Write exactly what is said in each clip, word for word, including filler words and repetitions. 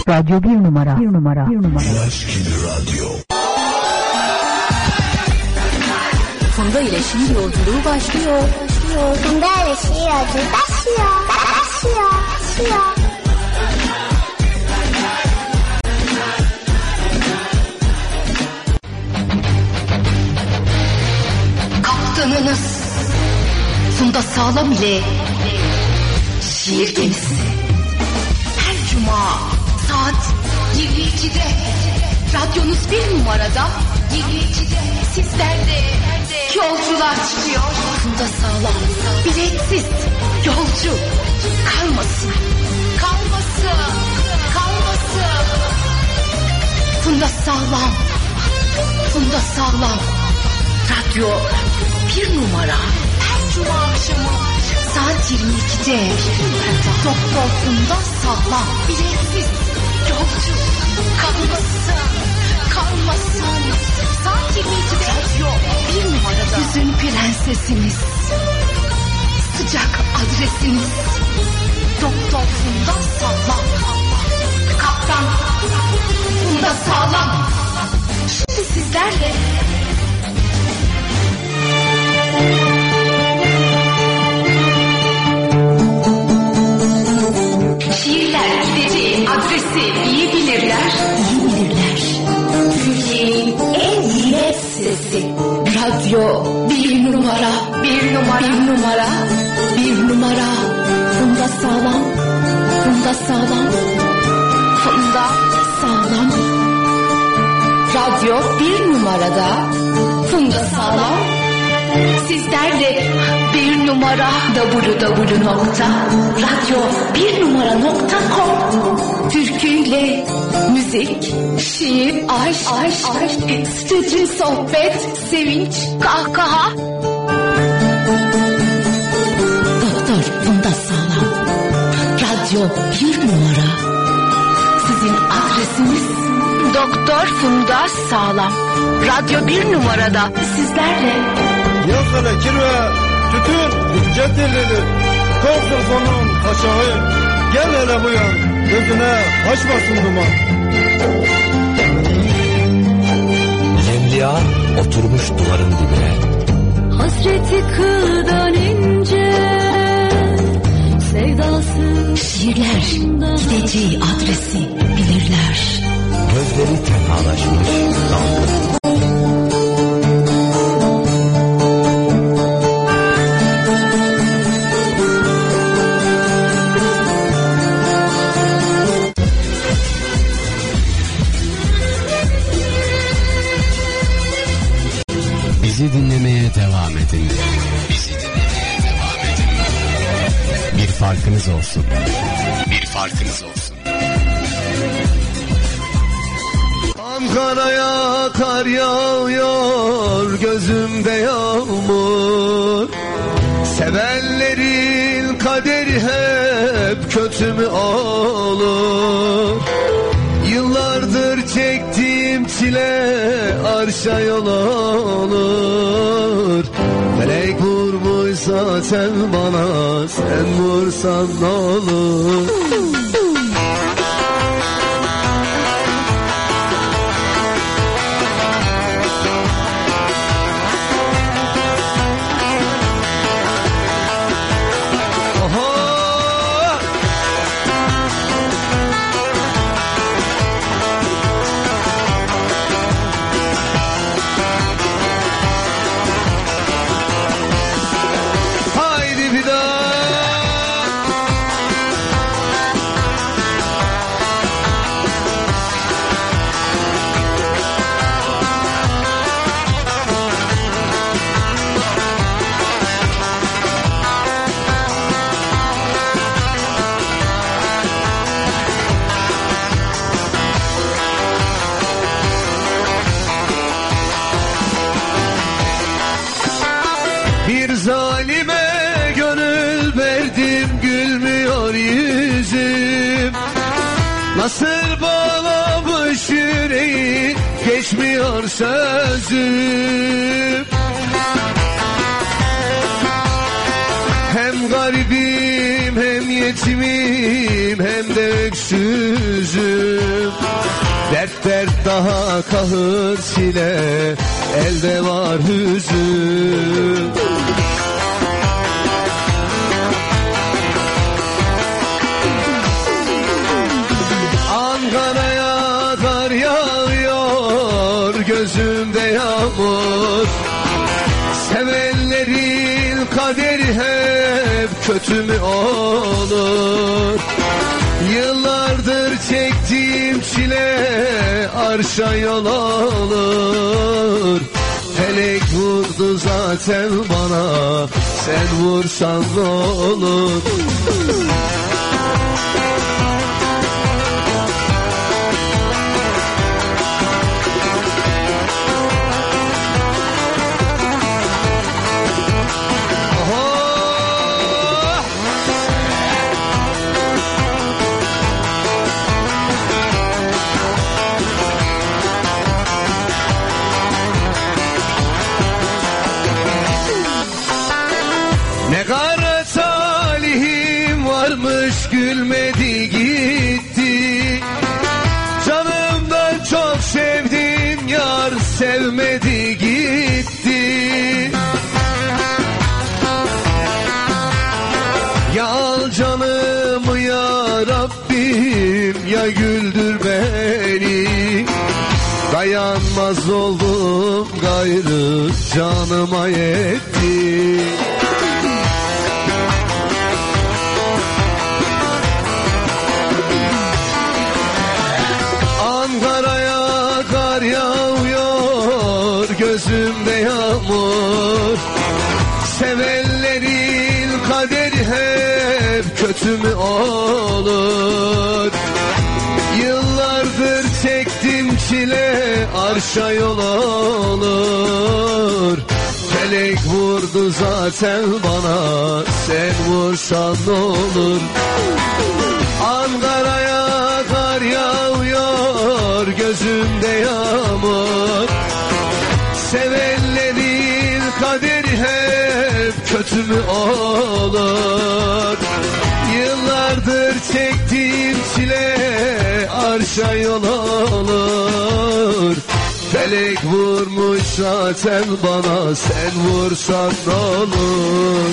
Radyo bir numara. Bir numara. Bir numara. Radyo. Funda ile şiir yolculuğu başlıyor. Başlıyor. Funda ile şiir yolculuğu başlıyor. Başlıyor. Başlıyor. Kaptanınız Funda Sağlam ile şiir gemisi. Her cuma saat yirmi ikide radyonuz bir numarada, yirmi ikide sizlerde yolcular çıkıyor. Funda Sağlam biletsiz yolcu kalmasın, kalmasın, kalmasın. Funda Sağlam, Funda Sağlam radyo bir numara. Her cuma akşamı saat yirmi ikide Doktor Funda Sağlam biletsiz yolcu kalmasın, kalmasın. Saat yirmi ikide radyo bir numarada. Hüzün prensesiniz, sıcak adresiniz Doktor Funda Sağlam. Kaptan Funda Sağlam şimdi sizlerle. Şiirler gideceği adresi iyi bilirler, iyi bilirler. Türkiye'nin en iyi sesi. Radyo bir numara, bir numara, bir numara, bir numara. Funda Sağlam, Funda Sağlam, Funda Sağlam. Radyo bir numarada, Funda Sağlam. Sizlerle bir numara double-u double-u double-u nokta radyo bir numara nokta com. Türküyle müzik, şiir, aşk, aşk, aşk, stüdyo sohbet, sevinç, kahkaha. Doktor Funda Sağlam, radyo bir numara. Sizin adresiniz Doktor Funda Sağlam, radyo bir numarada sizlerle. Yakala kirve, tütün, ince telleri, korksun sonun aşağı, gel hele bu yan, gözüne açmasın duman. Cemliya oturmuş duvarın dibine. Hasreti kıldan ince, sevdası. Şiirler gideceği adresi bilirler. Gözleri tenhalaşmış dalgın. Bizi dinlemeye devam edin. Bizi dinlemeye devam edin. Bir farkınız olsun. Bir farkınız olsun. Ankara'ya kar yağıyor, gözümde yağmur. Sevenlerin kaderi hep kötü mü olur? Yıllardır çektiğim çile arşa yol olur. Felek vurmuş zaten bana, sen vursan ne olur? Nasıl bağlamış yüreği, geçmiyor sözüm. Hem garibim hem yetimim hem de öksüzüm. Dert dert daha kahır sile, elde var hüzün. Ankara'ya kar yağıyor, gözümde yağmur. Sevenlerin kaderi hep kötü mü olur? Yıllardır çektiğim çile arşa yol olur. Felek vurdu zaten bana, sen vursan ne olur? Ne kara talihim varmış, gülmedi gitti. Canımdan çok sevdim yar, sevmedi gitti. Ya al canımı ya Rabbim, ya güldür beni. Dayanmaz oldum gayrı, canıma yetti. Ankara'ya kar yağıyor, gözümde yağmur. Sevenlerin kaderi hep kötü mü olur? Yıllardır çektim çile arşa yol olur. Felek vurdu zaten bana, sen vursan ne olur? Ankara'ya kar yağıyor, gözümde yağmur. Sevenlerin kaderi hep kötü mü olur? Yıllardır çektiğim çile arşa yol olur. Felek vurmuş zaten bana, sen vursan ne olur?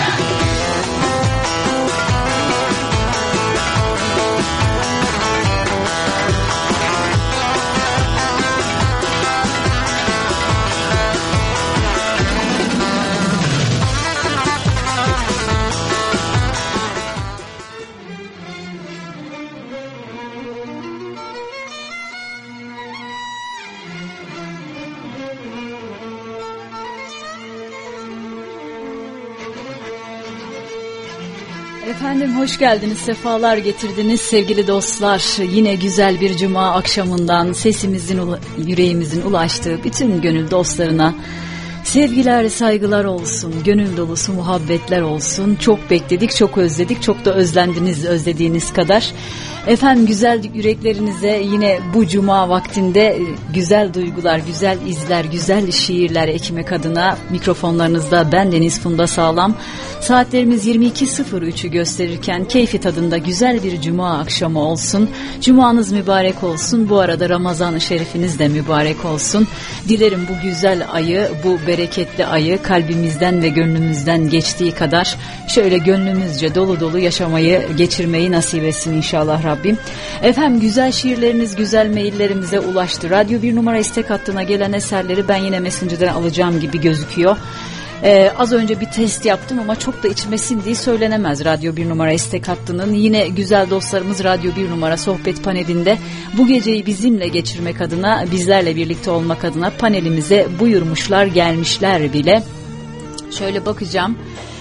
Efendim hoş geldiniz, sefalar getirdiniz sevgili dostlar. Yine güzel bir cuma akşamından sesimizin, yüreğimizin ulaştığı bütün gönül dostlarına sevgiler, saygılar olsun, gönül dolusu muhabbetler olsun. Çok bekledik, çok özledik, çok da özlendiniz özlediğiniz kadar. Efendim güzel yüreklerinize yine bu cuma vaktinde güzel duygular, güzel izler, güzel şiirler ekmek adına mikrofonlarınızda ben Deniz Funda Sağlam. Saatlerimiz yirmi iki sıfır üçü gösterirken keyfi tadında güzel bir cuma akşamı olsun. Cumanız mübarek olsun. Bu arada Ramazan-ı Şerifiniz de mübarek olsun. Dilerim bu güzel ayı, bu bereketli ayı kalbimizden ve gönlümüzden geçtiği kadar şöyle gönlümüzce dolu dolu yaşamayı, geçirmeyi nasip etsin inşallah Rabbim. Efendim güzel şiirleriniz güzel maillerimize ulaştı. Radyo bir numara istek hattına gelen eserleri ben yine Messenger'dan alacağım gibi gözüküyor. Ee, az önce bir test yaptım ama çok da içmesin diye söylenemez Radyo bir numara istek hattının. Yine güzel dostlarımız Radyo bir numara sohbet panelinde bu geceyi bizimle geçirmek adına, bizlerle birlikte olmak adına panelimize buyurmuşlar, gelmişler bile. Şöyle bakacağım.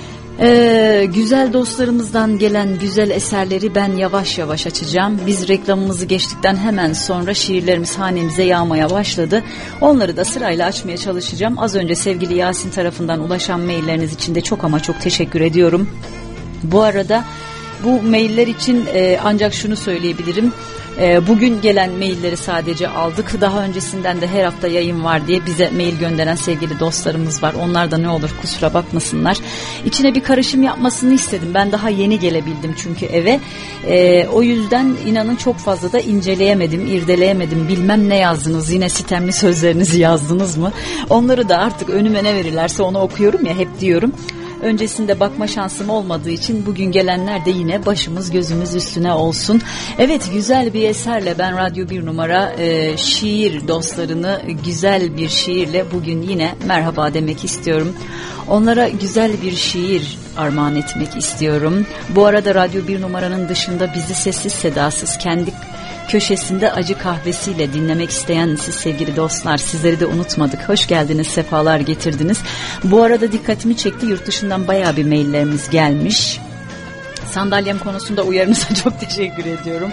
Ee, güzel dostlarımızdan gelen güzel eserleri ben yavaş yavaş açacağım. Biz reklamımızı geçtikten hemen sonra şiirlerimiz hanemize yağmaya başladı. Onları da sırayla açmaya çalışacağım. Az önce sevgili Yasin tarafından ulaşan mailleriniz için de çok ama çok teşekkür ediyorum. Bu arada Bu mailler için e, ancak şunu söyleyebilirim. E, bugün gelen mailleri sadece aldık. Daha öncesinden de her hafta yayın var diye bize mail gönderen sevgili dostlarımız var. Onlar da ne olur kusura bakmasınlar. İçine bir karışım yapmasını istedim. Ben daha yeni gelebildim çünkü eve. E, o yüzden inanın çok fazla da inceleyemedim, irdeleyemedim. Bilmem ne yazdınız, yine sitemli sözlerinizi yazdınız mı? Onları da artık önüme ne verirlerse onu okuyorum ya, hep diyorum. Öncesinde bakma şansım olmadığı için bugün gelenler de yine başımız gözümüz üstüne olsun. Evet, güzel bir eserle ben Radyo bir Numara e, şiir dostlarını güzel bir şiirle bugün yine merhaba demek istiyorum. Onlara güzel bir şiir armağan etmek istiyorum. Bu arada Radyo bir Numara'nın dışında bizi sessiz sedasız kendi köşesinde acı kahvesiyle dinlemek isteyen siz sevgili dostlar, sizleri de unutmadık. Hoş geldiniz, sefalar getirdiniz. Bu arada dikkatimi çekti, yurt dışından bayağı bir maillerimiz gelmiş. Sandalyem konusunda uyarınıza çok teşekkür ediyorum.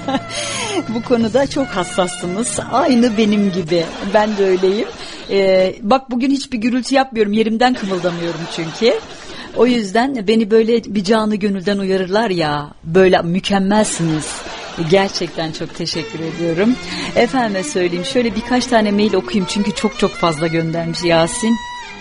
Bu konuda çok hassassınız. Aynı benim gibi. Ben de öyleyim. Ee, bak bugün hiçbir gürültü yapmıyorum. Yerimden kımıldamıyorum çünkü. O yüzden beni böyle bir canı gönülden uyarırlar ya. Böyle mükemmelsiniz. Gerçekten çok teşekkür ediyorum. Efendime söyleyeyim, şöyle birkaç tane mail okuyayım çünkü çok çok fazla göndermiş Yasin.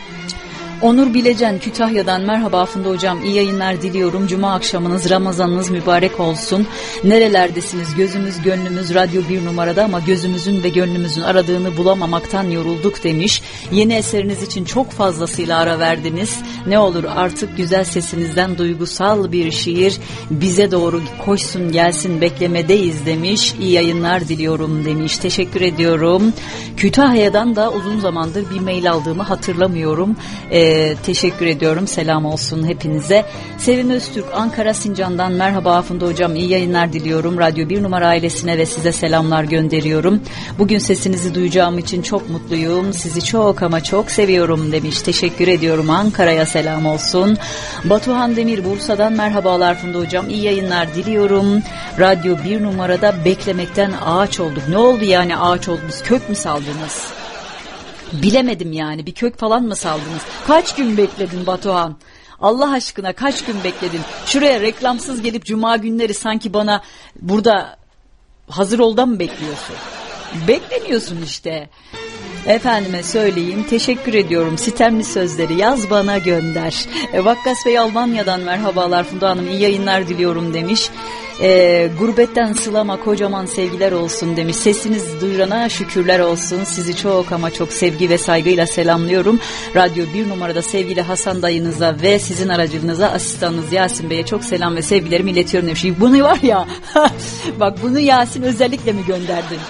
Onur Bilecen Kütahya'dan merhaba Funda hocam, iyi yayınlar diliyorum. Cuma akşamınız, Ramazanınız mübarek olsun. Nerelerdesiniz? Gözümüz gönlümüz Radyo bir Numarada ama gözümüzün ve gönlümüzün aradığını bulamamaktan yorulduk demiş. Yeni eseriniz için çok fazlasıyla ara verdiniz. Ne olur artık güzel sesinizden duygusal bir şiir bize doğru koşsun gelsin, beklemedeyiz demiş. İyi yayınlar diliyorum demiş. Teşekkür ediyorum. Kütahya'dan da uzun zamandır bir mail aldığımı hatırlamıyorum. Ee, teşekkür ediyorum. Selam olsun hepinize. Sevim Öztürk Ankara Sincan'dan merhaba Funda hocam, iyi yayınlar diliyorum. Radyo bir Numara ailesine ve size selamlar gönderiyorum. Bugün sesinizi duyacağım için çok mutluyum. Sizi çok ama çok seviyorum demiş. Teşekkür ediyorum. Ankara'ya selam olsun. Batuhan Demir Bursa'dan merhabalar Funda hocam, iyi yayınlar diliyorum. Radyo bir Numarada beklemekten ağaç olduk. Ne oldu yani ağaç oldunuz? Kök mü saldınız? Bilemedim yani, bir kök falan mı saldınız? Kaç gün bekledin Batuhan? Allah aşkına kaç gün bekledin? Şuraya reklamsız gelip cuma günleri sanki bana burada hazır oldan mı bekliyorsun? Beklemiyorsun işte. Efendime söyleyeyim, teşekkür ediyorum. Sitemli sözleri yaz bana gönder. E, Vakkas Bey Almanya'dan merhabalar Funda Hanım, iyi yayınlar diliyorum demiş. E, gurbetten sılama kocaman sevgiler olsun demiş. Sesiniz duyurana şükürler olsun. Sizi çok ama çok sevgi ve saygıyla selamlıyorum. Radyo bir Numarada sevgili Hasan dayınıza ve sizin aracılığınıza asistanınız Yasin Bey'e çok selam ve sevgilerimi iletiyorum demiş. Bunu var ya bak, bunu Yasin özellikle mi gönderdin?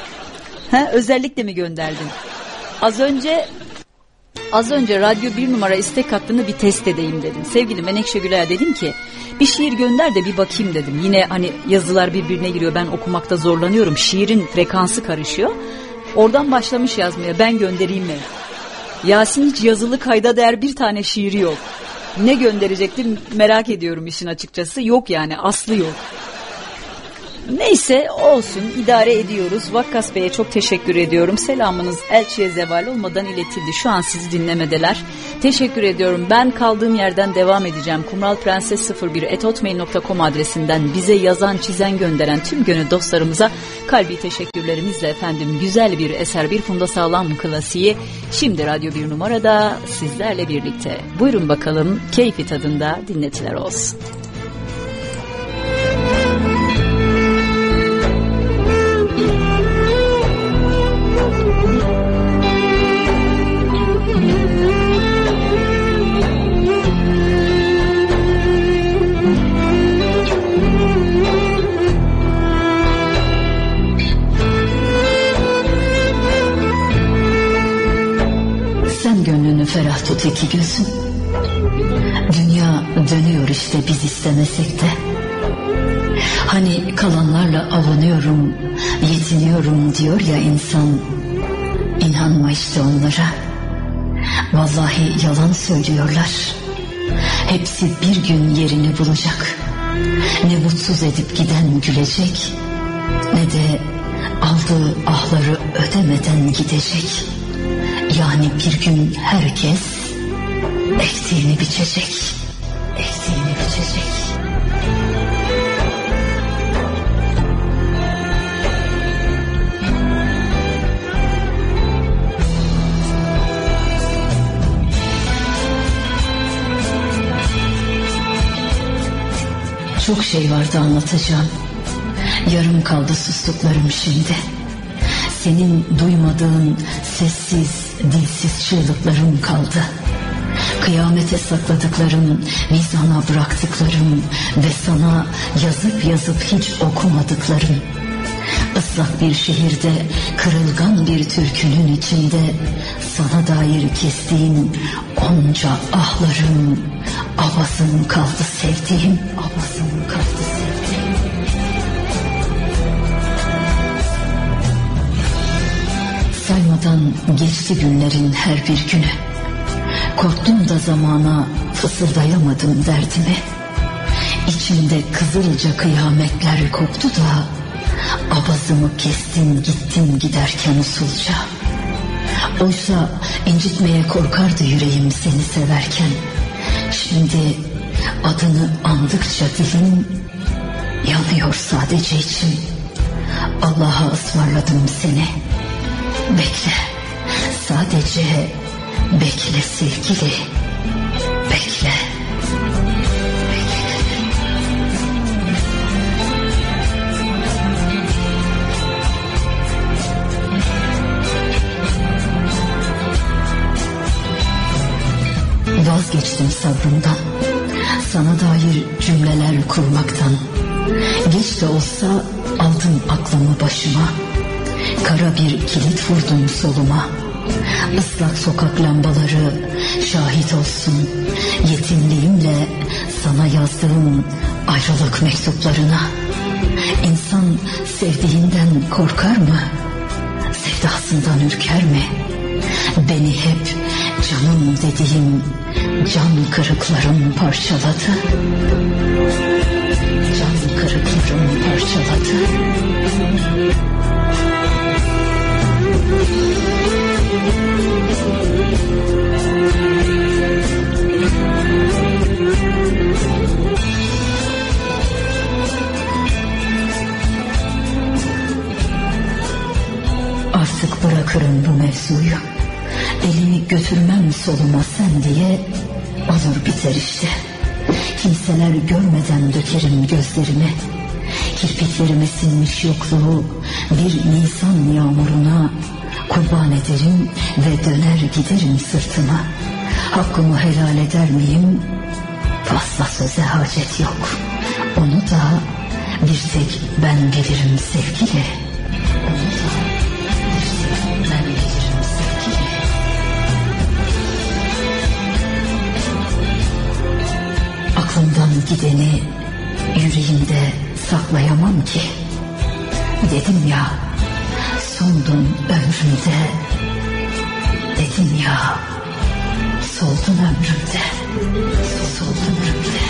Ha, özellikle mi gönderdin? Az önce az önce Radyo bir Numara istek hattını bir test edeyim dedim. Sevgili Menekşe Gülay'a dedim ki bir şiir gönder de bir bakayım dedim. Yine hani yazılar birbirine giriyor, ben okumakta zorlanıyorum. Şiirin frekansı karışıyor. Oradan başlamış yazmaya, ben göndereyim mi? Yasin hiç yazılı kayda değer bir tane şiiri yok. Ne gönderecektim merak ediyorum işin açıkçası. Yok yani, aslı yok. Neyse olsun, idare ediyoruz. Vakkas Bey'e çok teşekkür ediyorum. Selamınız elçiye zeval olmadan iletildi. Şu an sizi dinlemedeler. Teşekkür ediyorum. Ben kaldığım yerden devam edeceğim. kumralprenses sıfır bir et hotmail nokta com adresinden bize yazan, çizen, gönderen tüm gönül dostlarımıza kalbi teşekkürlerimizle efendim, güzel bir eser, bir Funda Sağlam klasiği şimdi Radyo bir Numarada sizlerle birlikte. Buyurun bakalım, keyfi tadında dinletiler olsun. Ferah tut iki gözüm. Dünya dönüyor işte biz istemesek de. Hani kalanlarla avlanıyorum, yetiniyorum diyor ya insan. İnanma işte onlara. Vallahi yalan söylüyorlar. Hepsi bir gün yerini bulacak. Ne mutsuz edip giden gülecek, ne de aldığı ahları ödemeden gidecek. Yani bir gün herkes ektiğini biçecek, ektiğini biçecek. Çok şey vardı anlatacağım. Yarım kaldı sustuklarım şimdi. Senin duymadığın sessiz, dilsiz çığlıklarım kaldı. Kıyamete sakladıklarım, mizana bıraktıklarım ve sana yazıp yazıp hiç okumadıklarım. Islak bir şehirde, kırılgan bir türkünün içinde sana dair kestiğim onca ahlarım, avazım kaldı sevdiğim, avazım kaldı sevdiğim. Saymadan geçti günlerin her bir günü. Korktum da zamana fısıldayamadım derdimi. İçimde kızılca kıyametler koptu da avazımı kestin gittin giderken usulca. Oysa incitmeye korkardı yüreğim seni severken. Şimdi adını andıkça dilim yanıyor sadece içim. Allah'a ısmarladım seni. Bekle, sadece bekle sevgili, bekle. Vazgeçtim sabrımdan, sana dair cümleler kurmaktan. Geç de olsa aldım aklımı başıma. Kara bir kilit vurdum soluma. Islak sokak lambaları şahit olsun yetimliğimle sana yazdığım ayrılık mektuplarına. İnsan sevdiğinden korkar mı? Sevdasından ürker mi? Beni hep canım dediğim can kırıklarım parçaladı. Can kırıklarım parçaladı. Artık bırakırım bu mevzuyu. Elimi götürmem soluma sen diye olur biter işte. Kimseler görmeden dökerim gözlerimi. Kirpiklerime sinmiş yokluğu bir Nisan yağmuruna kurban ederim ve döner giderim sırtıma. Hakkımı helal eder miyim? Fazla söze hacet yok. Onu da bir tek ben bilirim sevgili. Onu da bir tek ben bilirim sevgili. Aklımdan gideni yüreğimde saklayamam ki. Dedim ya, soldun ömrümde. Dedim ya, soldun ömrümde. Soldun ömrümde.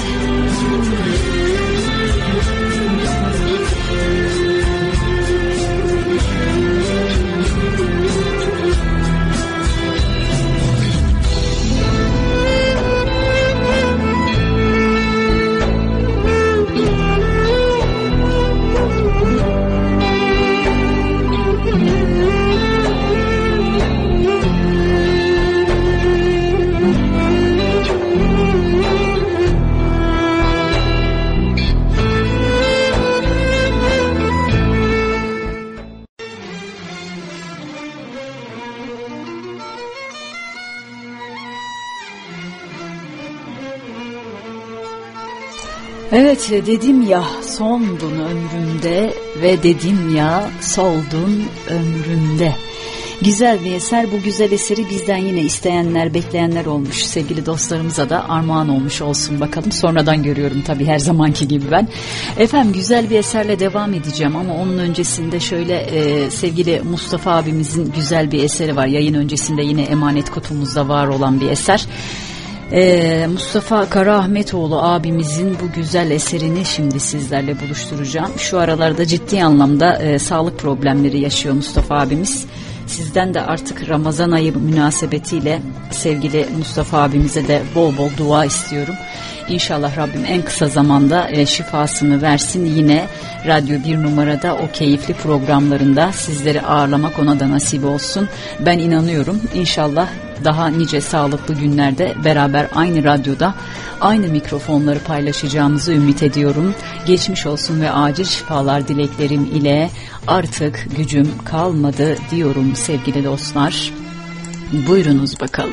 Evet, dedim ya sondun ömrümde ve dedim ya soldun ömrümde. Güzel bir eser. Bu güzel eseri bizden yine isteyenler, bekleyenler olmuş. Sevgili dostlarımıza da armağan olmuş olsun bakalım. Sonradan görüyorum tabii, her zamanki gibi ben. Efendim, güzel bir eserle devam edeceğim ama onun öncesinde şöyle e, sevgili Mustafa abimizin güzel bir eseri var. Yayın öncesinde yine Emanet Kutumuzda var olan bir eser. Ee, Mustafa Karaahmetoğlu abimizin bu güzel eserini şimdi sizlerle buluşturacağım. Şu aralarda ciddi anlamda e, sağlık problemleri yaşıyor Mustafa abimiz. Sizden de artık Ramazan ayı münasebetiyle sevgili Mustafa abimize de bol bol dua istiyorum. İnşallah Rabbim en kısa zamanda e, şifasını versin. Yine Radyo bir numarada o keyifli programlarında sizleri ağırlamak ona da nasip olsun. Ben inanıyorum inşallah daha nice sağlıklı günlerde beraber aynı radyoda aynı mikrofonları paylaşacağımızı ümit ediyorum. Geçmiş olsun ve acil şifalar dileklerim ile artık gücüm kalmadı diyorum sevgili dostlar. Buyurunuz bakalım.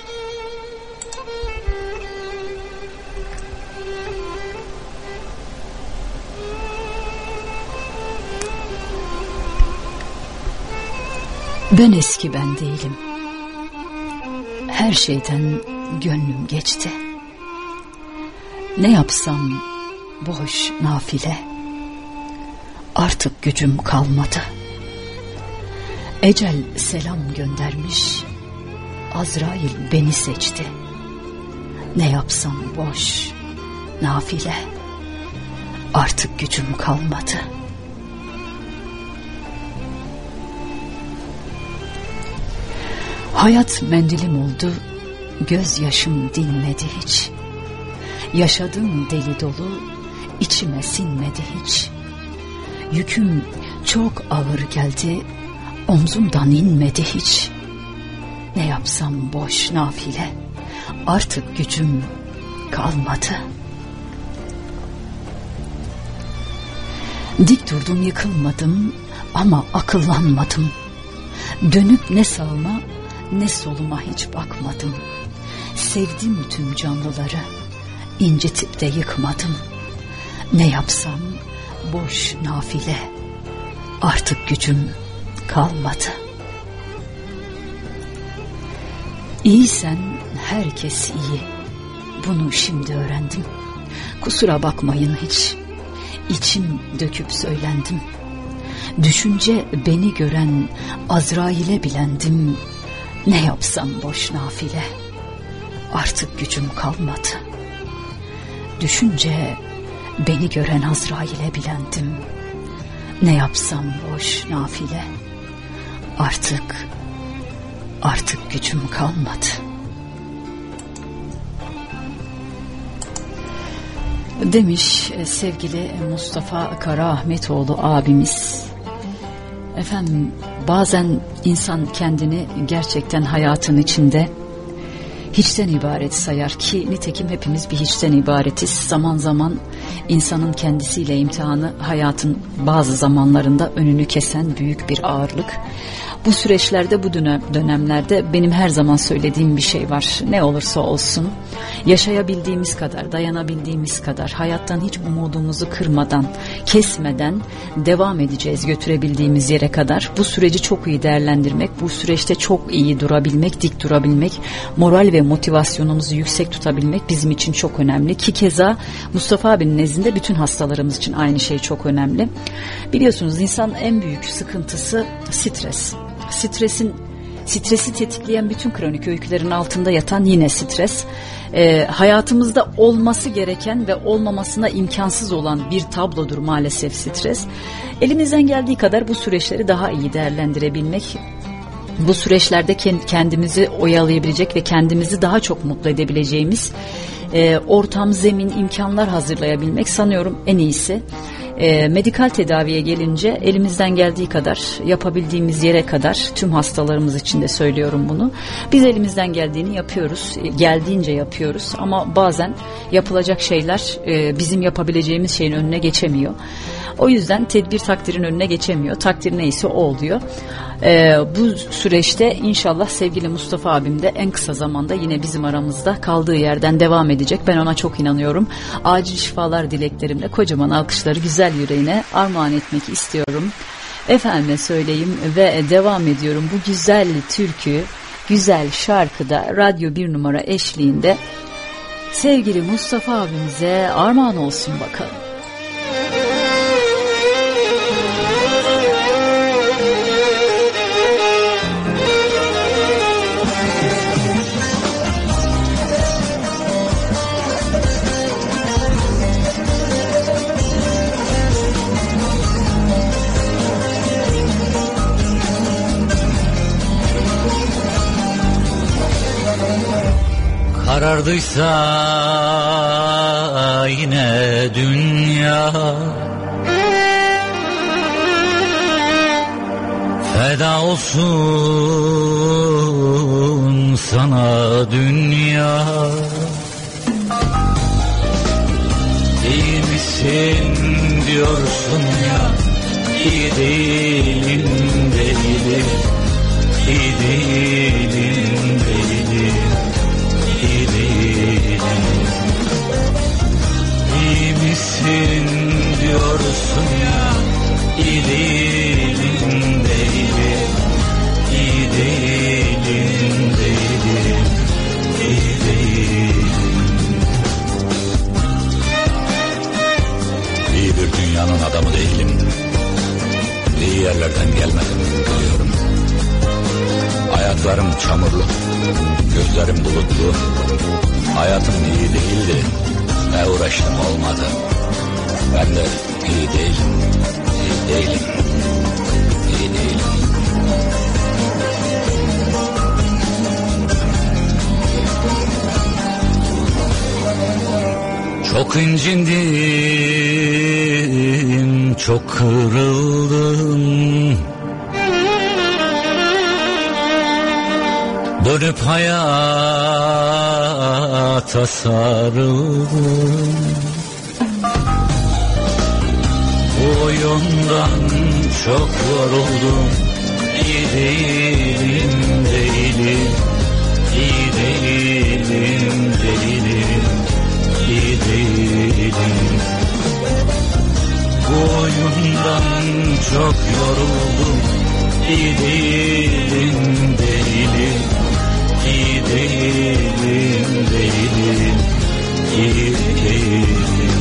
Ben eski ben değilim. Her şeyden gönlüm geçti. Ne yapsam boş nafile. Artık gücüm kalmadı. Ecel selam göndermiş. Azrail beni seçti. Ne yapsam boş nafile. Artık gücüm kalmadı. Hayat mendilim oldu, gözyaşım dinmedi hiç. Yaşadığım deli dolu, içime sinmedi hiç. Yüküm çok ağır geldi, omzumdan inmedi hiç. Ne yapsam boş nafile, artık gücüm kalmadı. Dik durdum yıkılmadım ama akıllanmadım. Dönüp ne sağıma ne soluma hiç bakmadım. Sevdim tüm canlıları, incitip de yıkmadım. Ne yapsam boş nafile, artık gücüm kalmadı. İyisen herkes iyi, bunu şimdi öğrendim. Kusura bakmayın hiç, içim döküp söylendim. Düşünce beni gören Azrail'e bilendim. Ne yapsam boş nafile, artık gücüm kalmadı. Düşünce beni gören Azrail'e bilendim. Ne yapsam boş nafile, artık artık gücüm kalmadı. Demiş sevgili Mustafa Karaahmetoğlu abimiz. Efendim bazen insan kendini gerçekten hayatın içinde hiçten ibaret sayar ki nitekim hepimiz bir hiçten ibaretiz. Zaman zaman insanın kendisiyle imtihanı hayatın bazı zamanlarında önünü kesen büyük bir ağırlık. Bu süreçlerde, bu dönem, dönemlerde benim her zaman söylediğim bir şey var. Ne olursa olsun yaşayabildiğimiz kadar, dayanabildiğimiz kadar, hayattan hiç umudumuzu kırmadan, kesmeden devam edeceğiz götürebildiğimiz yere kadar. Bu süreci çok iyi değerlendirmek, bu süreçte çok iyi durabilmek, dik durabilmek, moral ve motivasyonumuzu yüksek tutabilmek bizim için çok önemli. Ki keza Mustafa abinin nezdinde bütün hastalarımız için aynı şey çok önemli. Biliyorsunuz insan en büyük sıkıntısı stres. Stresin stresi tetikleyen bütün kronik öykülerin altında yatan yine stres. Ee, hayatımızda olması gereken ve olmamasına imkansız olan bir tablodur maalesef stres. Elimizden geldiği kadar bu süreçleri daha iyi değerlendirebilmek, bu süreçlerde kendimizi oyalayabilecek ve kendimizi daha çok mutlu edebileceğimiz e, ortam, zemin, imkanlar hazırlayabilmek sanıyorum en iyisi. E, medikal tedaviye gelince elimizden geldiği kadar, yapabildiğimiz yere kadar, tüm hastalarımız için de söylüyorum bunu. Biz elimizden geldiğini yapıyoruz, geldiğince yapıyoruz ama bazen yapılacak şeyler e, bizim yapabileceğimiz şeyin önüne geçemiyor. O yüzden tedbir takdirin önüne geçemiyor. Takdir neyse o oluyor. Ee, bu süreçte inşallah sevgili Mustafa abim de en kısa zamanda yine bizim aramızda kaldığı yerden devam edecek. Ben ona çok inanıyorum. Acil şifalar dileklerimle kocaman alkışları güzel yüreğine armağan etmek istiyorum. Efendime söyleyeyim ve devam ediyorum. Bu güzel türkü, güzel şarkıda Radyo bir numara eşliğinde sevgili Mustafa abimize armağan olsun bakalım. Karardıysa sana yine dünya, feda olsun sana dünya. İyi misin diyorsun ya, iyi değilim değilim, iyi değilim değilim, iyi değilim. İyi misin diyorsun ya, iyi değilim değilim, iyi değilim değilim, iyi değilim. İyi bir dünyanın adamı değilim, iyi yerlerden gelmedim biliyorum. Ayaklarım çamurlu, gözlerim bulutlu. Hayatım iyi değildi, ne uğraştım olmadı. Ben de iyi değilim, iyi değilim, iyi değilim. Çok incindim, çok kırıldım. Dönüp hayata sarıldım. Bu oyundan çok yoruldum. İyi değilim, değilim, iyi değilim, değilim, iyi değilim. Bu oyundan çok yoruldum. İyi değilim, değilim, iyi değilim, değilim, iyi değilim.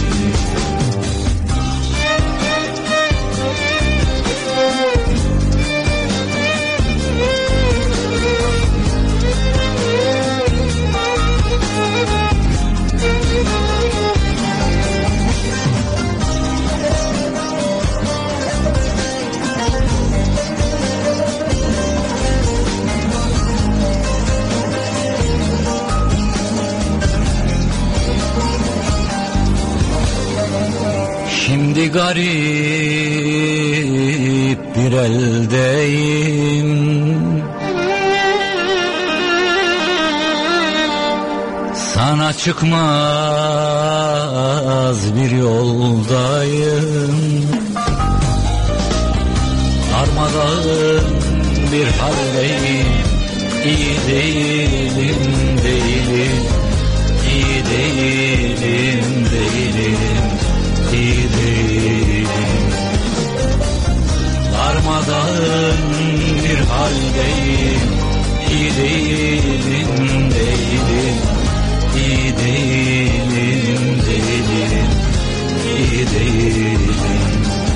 Şimdi garip bir eldeyim, sana çıkmaz bir yoldayım. Darmadağın bir haldeyim, iyi değilim, değilim, iyi değilim, değilim, iyi değilim. Darmadağın bir haldeyim, iyi değilim, değilim, iyi değilim, değilim, iyi değilim.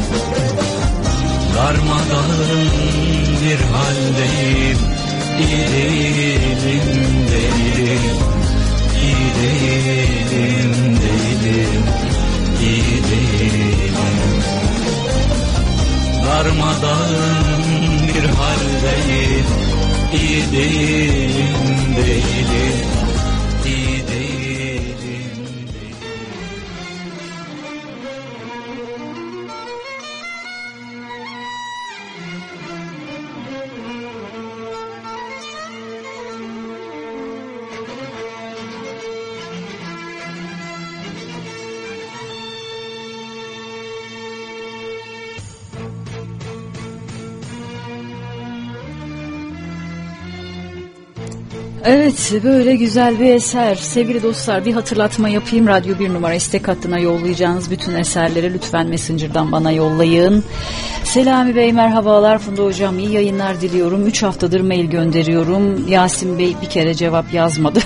Darmadağın bir haldeyim, iyi değilim, değilim, iyi değilim, değilim, iyi değilim. Darmadağın bir haldeyim, iyi değilim, değilim, iyi değilim, değilim. Evet, böyle güzel bir eser. Sevgili dostlar, bir hatırlatma yapayım. Radyo bir numara istek hattına yollayacağınız bütün eserleri lütfen Messenger'dan bana yollayın. Selami Bey merhabalar, Funda Hocam iyi yayınlar diliyorum. Üç haftadır mail gönderiyorum. Yasin Bey bir kere cevap yazmadı.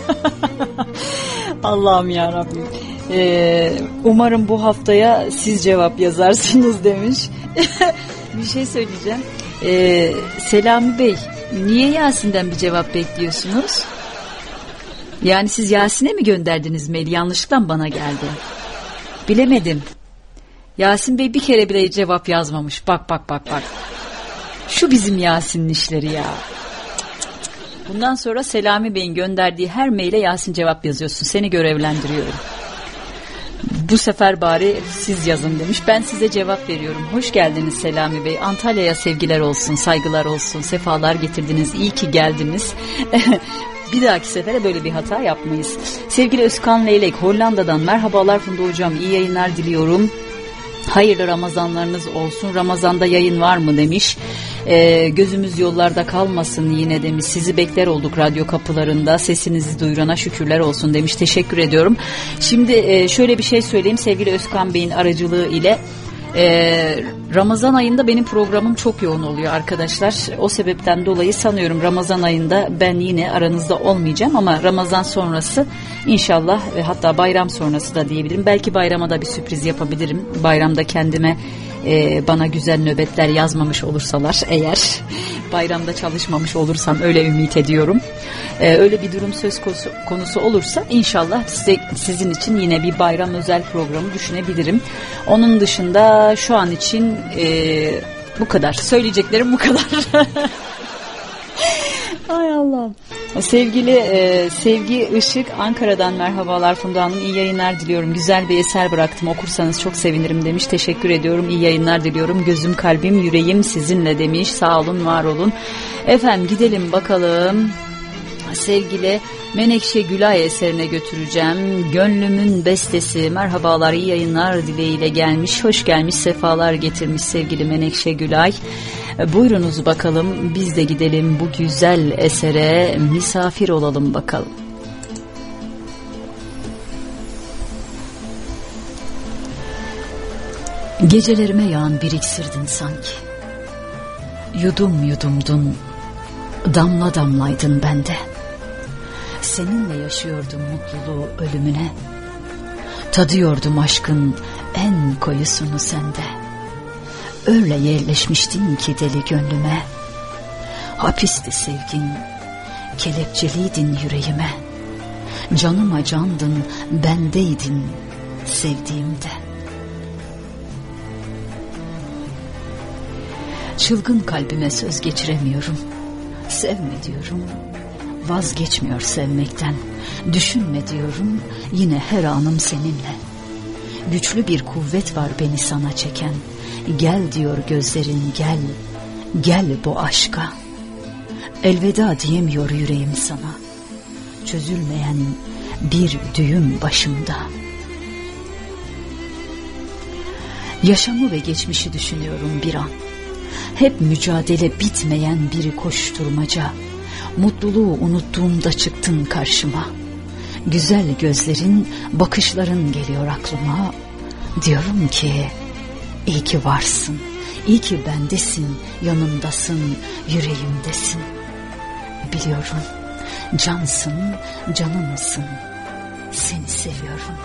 Allah'ım yarabbim. Ee, umarım bu haftaya siz cevap yazarsınız demiş. Bir şey söyleyeceğim. Ee, Selami Bey, niye Yasin'den bir cevap bekliyorsunuz? Yani siz Yasin'e mi gönderdiniz mail? Yanlışlıkla bana geldi. Bilemedim. Yasin Bey bir kere bile cevap yazmamış. Bak bak bak bak. Şu bizim Yasin'in işleri ya. Bundan sonra Selami Bey'in gönderdiği her maile Yasin cevap yazıyorsun. Seni görevlendiriyorum. Bu sefer bari siz yazın demiş. Ben size cevap veriyorum. Hoş geldiniz Selami Bey. Antalya'ya sevgiler olsun, saygılar olsun. Sefalar getirdiniz. İyi ki geldiniz. Bir dahaki sefere böyle bir hata yapmayız. Sevgili Özkan Leylek Hollanda'dan merhabalar Funda Hocam. İyi yayınlar diliyorum. Hayırlı Ramazanlarınız olsun. Ramazan'da yayın var mı demiş. Ee, gözümüz yollarda kalmasın yine demiş. Sizi bekler olduk radyo kapılarında. Sesinizi duyurana şükürler olsun demiş. Teşekkür ediyorum. Şimdi e, şöyle bir şey söyleyeyim sevgili Özkan Bey'in aracılığı ile. Ee, Ramazan ayında benim programım çok yoğun oluyor arkadaşlar. O sebepten dolayı sanıyorum Ramazan ayında ben yine aranızda olmayacağım ama Ramazan sonrası inşallah, hatta bayram sonrası da diyebilirim. Belki bayrama da bir sürpriz yapabilirim. Bayramda kendime e, bana güzel nöbetler yazmamış olursalar eğer, bayramda çalışmamış olursam öyle ümit ediyorum. Ee, öyle bir durum söz konusu, konusu olursa inşallah size, sizin için yine bir bayram özel programı düşünebilirim. Onun dışında şu an için e, bu kadar. Söyleyeceklerim bu kadar. Ay Allah'ım. Sevgili e, Sevgi Işık Ankara'dan merhabalar Funda Hanım. İyi yayınlar diliyorum. Güzel bir eser bıraktım. Okursanız çok sevinirim demiş. Teşekkür ediyorum. İyi yayınlar diliyorum. Gözüm, kalbim, yüreğim sizinle demiş. Sağ olun, var olun. Efendim gidelim bakalım. Sevgili Menekşe Gülay eserine götüreceğim. Gönlümün bestesi. Merhabalar, iyi yayınlar dileğiyle gelmiş. Hoş gelmiş, sefalar getirmiş sevgili Menekşe Gülay. Buyurunuz bakalım, biz de gidelim bu güzel esere, misafir olalım bakalım. Gecelerime yağan bir iksirdin sanki. Yudum yudumdun, damla damlaydın bende. Seninle yaşıyordum mutluluğu ölümüne. Tadıyordum aşkın en koyusunu sende. Öyle yerleşmiştin ki deli gönlüme. Hapisti sevgin, kelepçeliydin yüreğime. Canıma candın, bendeydin sevdiğimde. Çılgın kalbime söz geçiremiyorum. Sevme diyorum, vazgeçmiyor sevmekten. Düşünme diyorum, yine her anım seninle. Güçlü bir kuvvet var beni sana çeken. Gel diyor gözlerin, gel, gel bu aşka. Elveda diyemiyor yüreğim sana. Çözülmeyen bir düğüm başımda. Yaşamı ve geçmişi düşünüyorum bir an. Hep mücadele, bitmeyen bir koşturmaca. Mutluluğu unuttuğumda çıktın karşıma. Güzel gözlerin, bakışların geliyor aklıma. Diyorum ki iyi ki varsın, iyi ki bendesin, yanımdasın, yüreğimdesin. Biliyorum, cansın, canımsın, seni seviyorum.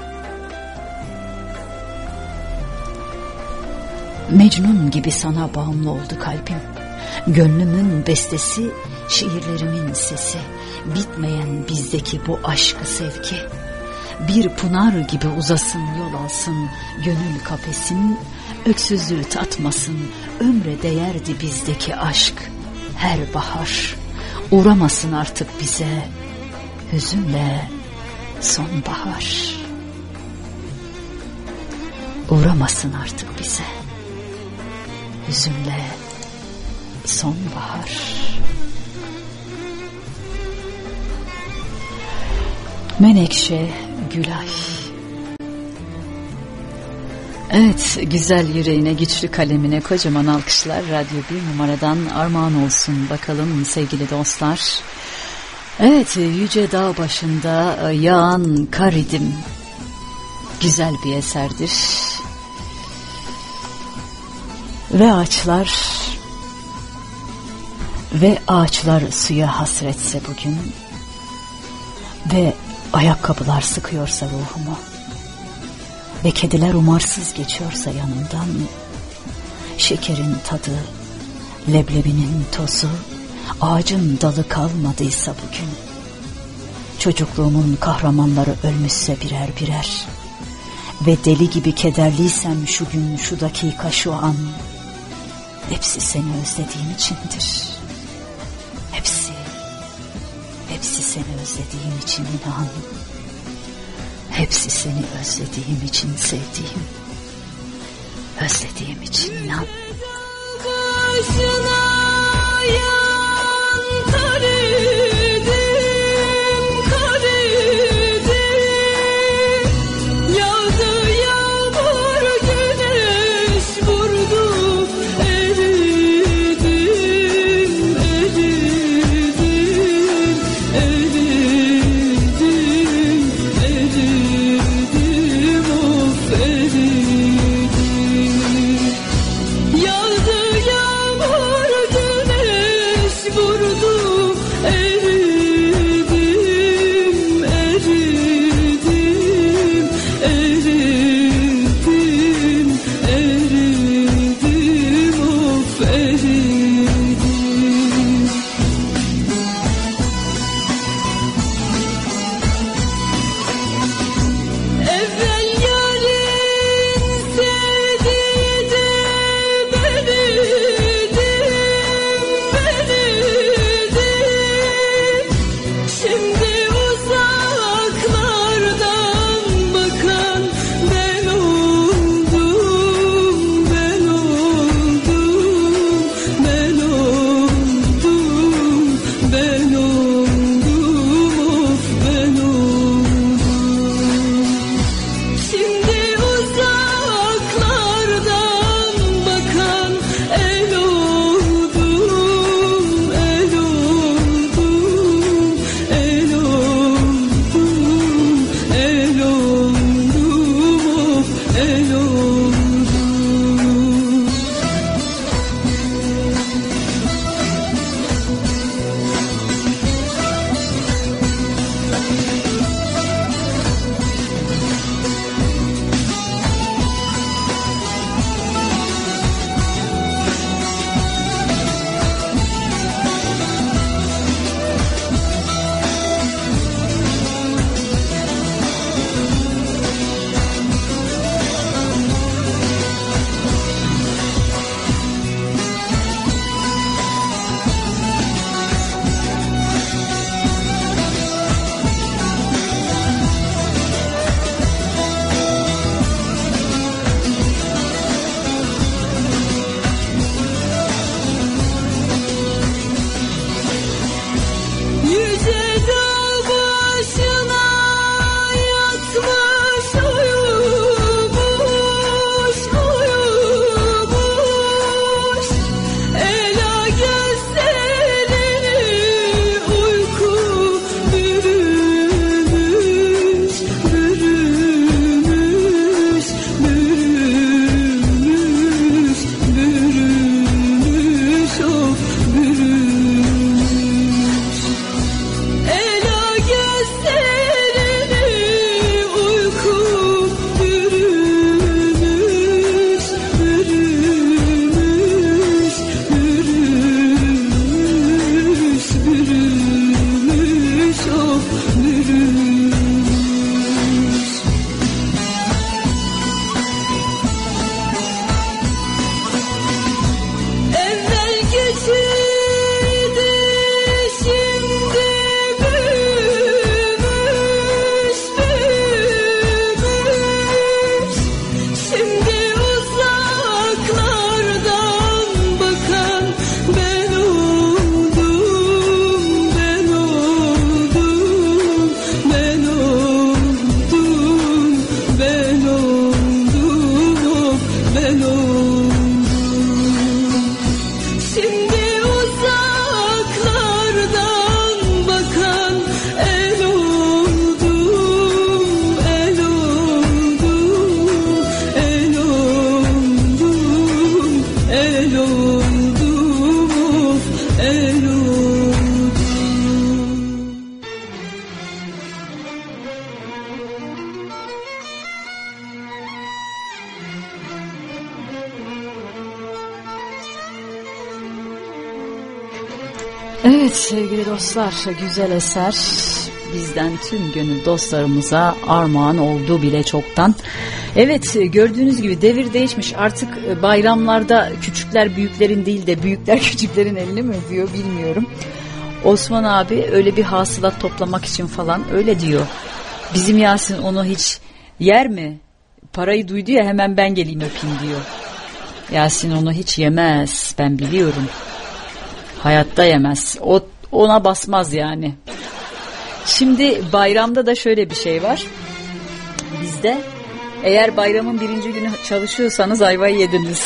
Mecnun gibi sana bağımlı oldu kalbim. Gönlümün bestesi, şiirlerimin sesi. Bitmeyen bizdeki bu aşkı sevgi. Bir pınar gibi uzasın, yol alsın gönül kafesin. Öksüzlüğü tatmasın, ömre değerdi bizdeki aşk. Her bahar uğramasın artık bize, hüzünle sonbahar. Uğramasın artık bize, hüzünle sonbahar. Menekşe Gülay. Evet, güzel yüreğine, güçlü kalemine kocaman alkışlar. Radyo bir numaradan armağan olsun bakalım sevgili dostlar. Evet, yüce dağ başında yağan kar idim. Güzel bir eserdir. Ve ağaçlar ve ağaçlar suya hasretse bugün ve ayakkabılar sıkıyorsa ruhumu ve kediler umarsız geçiyorsa yanımdan, şekerin tadı, leblebinin tozu, ağacın dalı kalmadıysa bugün, çocukluğumun kahramanları ölmüşse birer birer ve deli gibi kederliysem şu gün, şu dakika, şu an, hepsi seni özlediğim içindir. Hepsi, hepsi seni özlediğim için inan. Hepsi seni özlediğim için, sevdiğim, özlediğim için inan. Başına yan karedim, karedim, yağdı yağmur güneş vurdu, eridim, eridim, eridim, eridim, of eridim. Yağdı yağmur güneş vurdu, eridim, eridim, eridim, eridim, of eridim. Evvel yarın sevdiği de beniydim, beniydim. Şimdi uzaklardan bakan ben oldum, ben oldum, ben oldum, ben oldum, of ben oldum. Şimdi uzaklardan bakan el oldum, el oldum, el oldum, el oldum, of el oldum. Yüce dağ başına yatmış uyumuş, uyumuş. Ela gözlerini uyku bürümüş, bürümüş, bürümüş, bürümüş, of bürümüş. Ela gözlerini uyku bürümüş, bürümüş, bürümüş, bürümüş, of bürümüş. Evvel küçüğüydü, şimdi büyümüş, büyümüş. Şimdi uzaklardan bakan ben oldum, ben oldum, ben oldum, ben oldum, of ben oldum. Şimdi uzaklardan bakan el oldum, el oldum, el oldum, el oldum, of el oldum. Evet sevgili dostlar, güzel eser bizden tüm gönül dostlarımıza armağan oldu bile çoktan. Evet, gördüğünüz gibi devir değişmiş. Artık bayramlarda küçükler büyüklerin değil de büyükler küçüklerin elini mi öpüyor bilmiyorum. Osman abi öyle bir hasılat toplamak için falan öyle diyor. Bizim Yasin onu hiç yer mi? Parayı duydu ya, hemen ben geleyim öpeyim diyor. Yasin onu hiç yemez, ben biliyorum. Hayatta yemez. O ona basmaz yani. Şimdi bayramda da şöyle bir şey var. Bizde eğer bayramın birinci günü çalışıyorsanız ayvayı yediniz.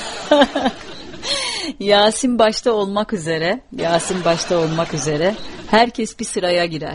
Yasin başta olmak üzere, Yasin başta olmak üzere herkes bir sıraya girer.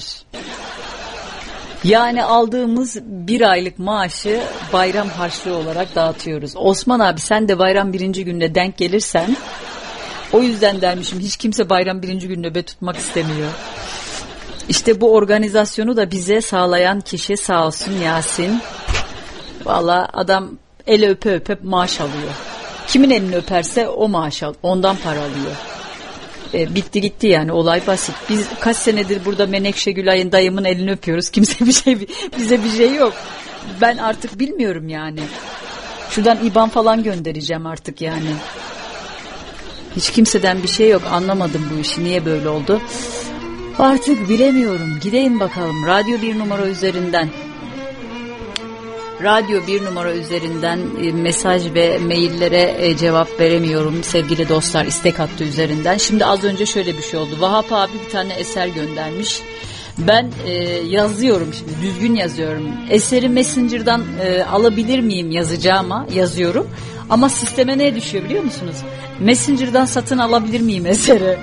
Yani aldığımız bir aylık maaşı bayram harçlığı olarak dağıtıyoruz. Osman abi, sen de bayram birinci gününe denk gelirsen, o yüzden dermişim hiç kimse bayram birinci gün nöbet tutmak istemiyor. İşte bu organizasyonu da bize sağlayan kişi sağ olsun Yasin. Vallahi adam el öpe öpe maaş alıyor. Kimin elini öperse o maaş al, ondan para alıyor. E, bitti gitti yani, olay basit. Biz kaç senedir burada Menekşe Gülay'ın, dayımın elini öpüyoruz. Kimse bir şey, bize bir şey yok. Ben artık bilmiyorum yani. Şuradan İban falan göndereceğim artık yani. Hiç kimseden bir şey yok. Anlamadım bu işi, niye böyle oldu. Artık bilemiyorum. Gideyim bakalım radyo bir numara üzerinden. Radyo bir numara üzerinden e, mesaj ve maillere e, cevap veremiyorum sevgili dostlar, istek hattı üzerinden. Şimdi az önce şöyle bir şey oldu. Vahap abi bir tane eser göndermiş. Ben e, yazıyorum şimdi, düzgün yazıyorum. Eseri Messenger'dan e, alabilir miyim yazacağıma yazıyorum. Ama sisteme ne düşüyor biliyor musunuz? Messenger'dan satın alabilir miyim eseri?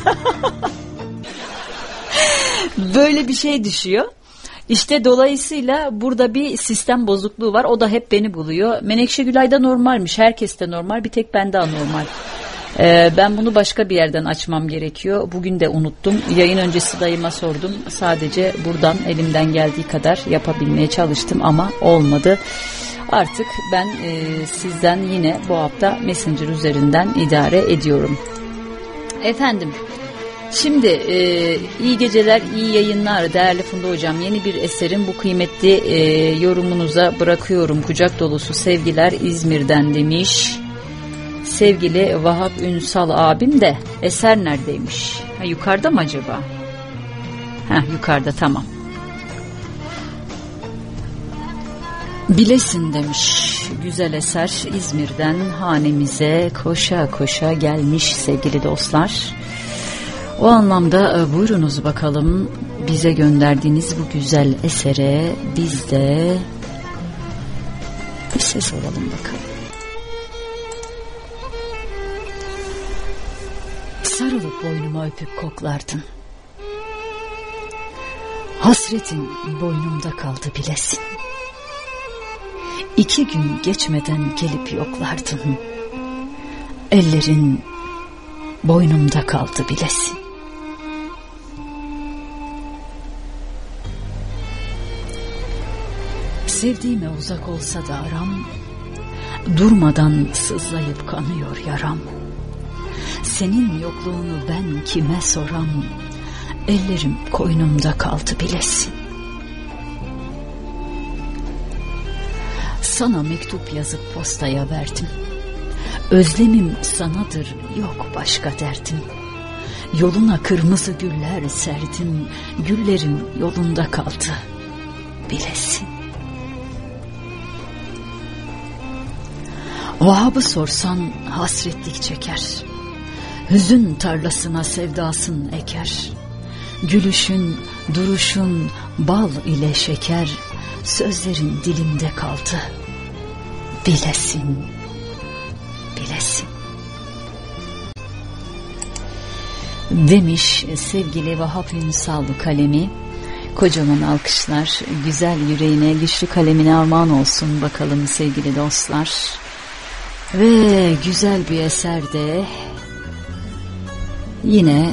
Böyle bir şey düşüyor. İşte dolayısıyla burada bir sistem bozukluğu var. O da hep beni buluyor. Menekşe Gülay'da normalmiş. Herkes de normal. Bir tek bende anormal. Ee, ben bunu başka bir yerden açmam gerekiyor. Bugün de unuttum. Yayın öncesi dayıma sordum. Sadece buradan elimden geldiği kadar yapabilmeye çalıştım ama olmadı. Artık ben e, sizden yine bu hafta Messenger üzerinden idare ediyorum. Efendim. Şimdi e, iyi geceler, iyi yayınlar değerli Funda Hocam. Yeni bir eserim, bu kıymetli e, yorumunuza bırakıyorum. Kucak dolusu sevgiler İzmir'den demiş. Sevgili Vahap Ünsal abim de eser neredeymiş? Ha, yukarıda mı acaba? Ha, yukarıda, tamam. Bilesin demiş. Güzel eser İzmir'den hanemize koşa koşa gelmiş sevgili dostlar. O anlamda buyurunuz bakalım, bize gönderdiğiniz bu güzel esere biz de bir ses alalım bakalım. Sarılıp boynuma öpüp koklardın. Hasretin boynumda kaldı bilesin. İki gün geçmeden gelip yoklardın. Ellerin boynumda kaldı bilesin. Sevdiğime uzak olsa da aram, durmadan sızlayıp kanıyor yaram. Senin yokluğunu ben kime soram, ellerim koynumda kaldı bilesin. Sana mektup yazıp postaya verdim. Özlemim sanadır, yok başka derdim. Yoluna kırmızı güller serdim, güllerim yolunda kaldı bilesin. Vahap'ı sorsan hasretlik çeker, hüzün tarlasına sevdasın eker. Gülüşün, duruşun bal ile şeker, sözlerin dilimde kaldı bilesin, bilesin. Demiş sevgili Vahap Ünsal kalemi. Kocaman alkışlar, güzel yüreğine, güçlü kalemine armağan olsun bakalım sevgili dostlar. Ve güzel bir eser de yine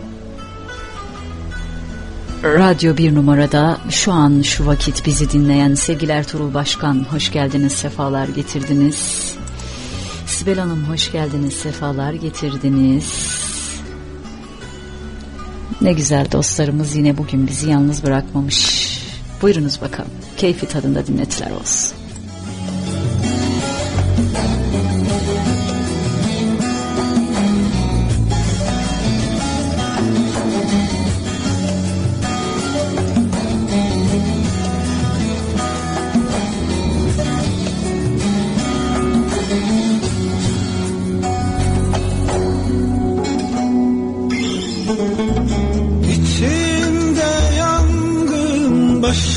Radyo bir numarada şu an şu vakit bizi dinleyen sevgili Ertuğrul Başkan, hoş geldiniz, sefalar getirdiniz. Sibel Hanım hoş geldiniz, sefalar getirdiniz. Ne güzel dostlarımız yine bugün bizi yalnız bırakmamış. Buyurunuz bakalım, keyfi tadında dinletiler olsun.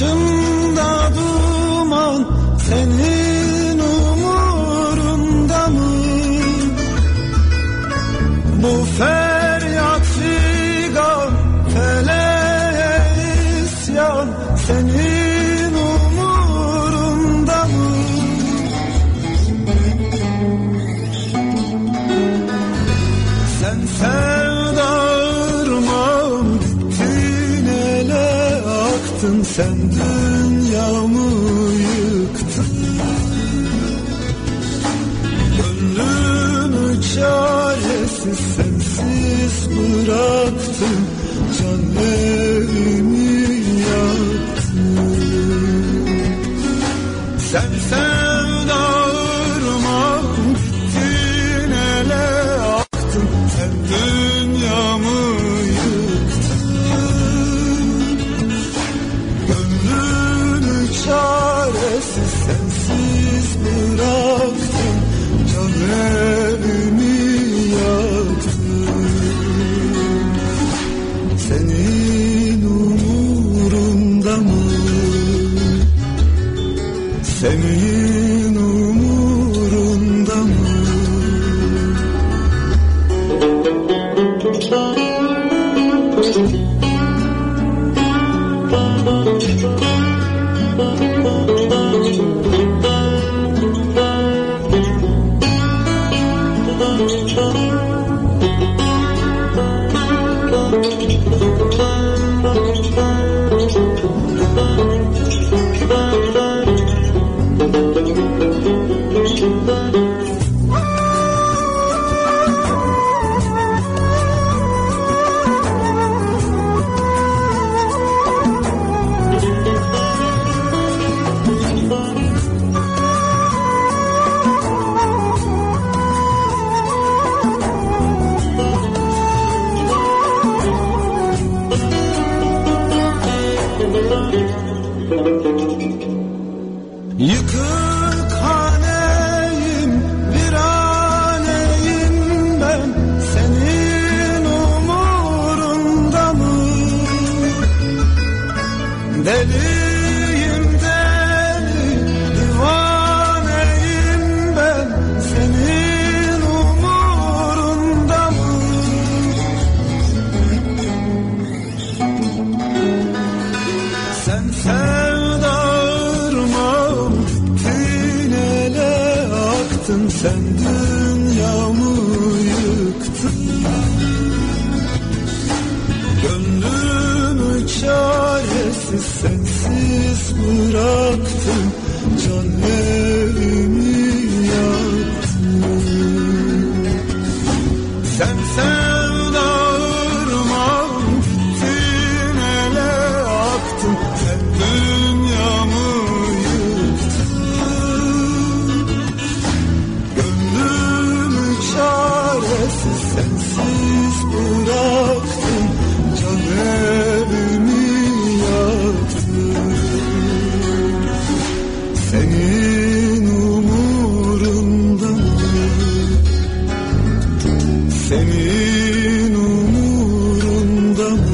Başımda duman senin umurunda mı? Bu feryat figan feleğe isyan senin umurunda mı? Sen sevdarman bittin ele aktın, sen dünyamı yıktın. Gönlümü çaresiz sensiz bıraktın, can evimi yaktın. Sen sevdarman bittin ele aktın, sen dünyamı yıktın. Gönlünü çaresiz sensiz bıraktın, can evimi yaktın. Senin umurunda mı? Senin umurunda mı? Yıkık haneyim, viraneyim ben, senin umurunda mı? Deliyim deli, divaneyim ben, senin umurunda mı? Sen sevdarman bittin ele aktın, sen dünyamı yıktın. Gönlümü çaresiz sensiz bıraktın, can evimi yaktın. Sen sevdarman bittin ele aktın, sen dünyamı yıktın. Gönlümü çaresiz sensiz bıraktın, can evimi yaktın. Senin umurunda mı? Senin umurunda mı?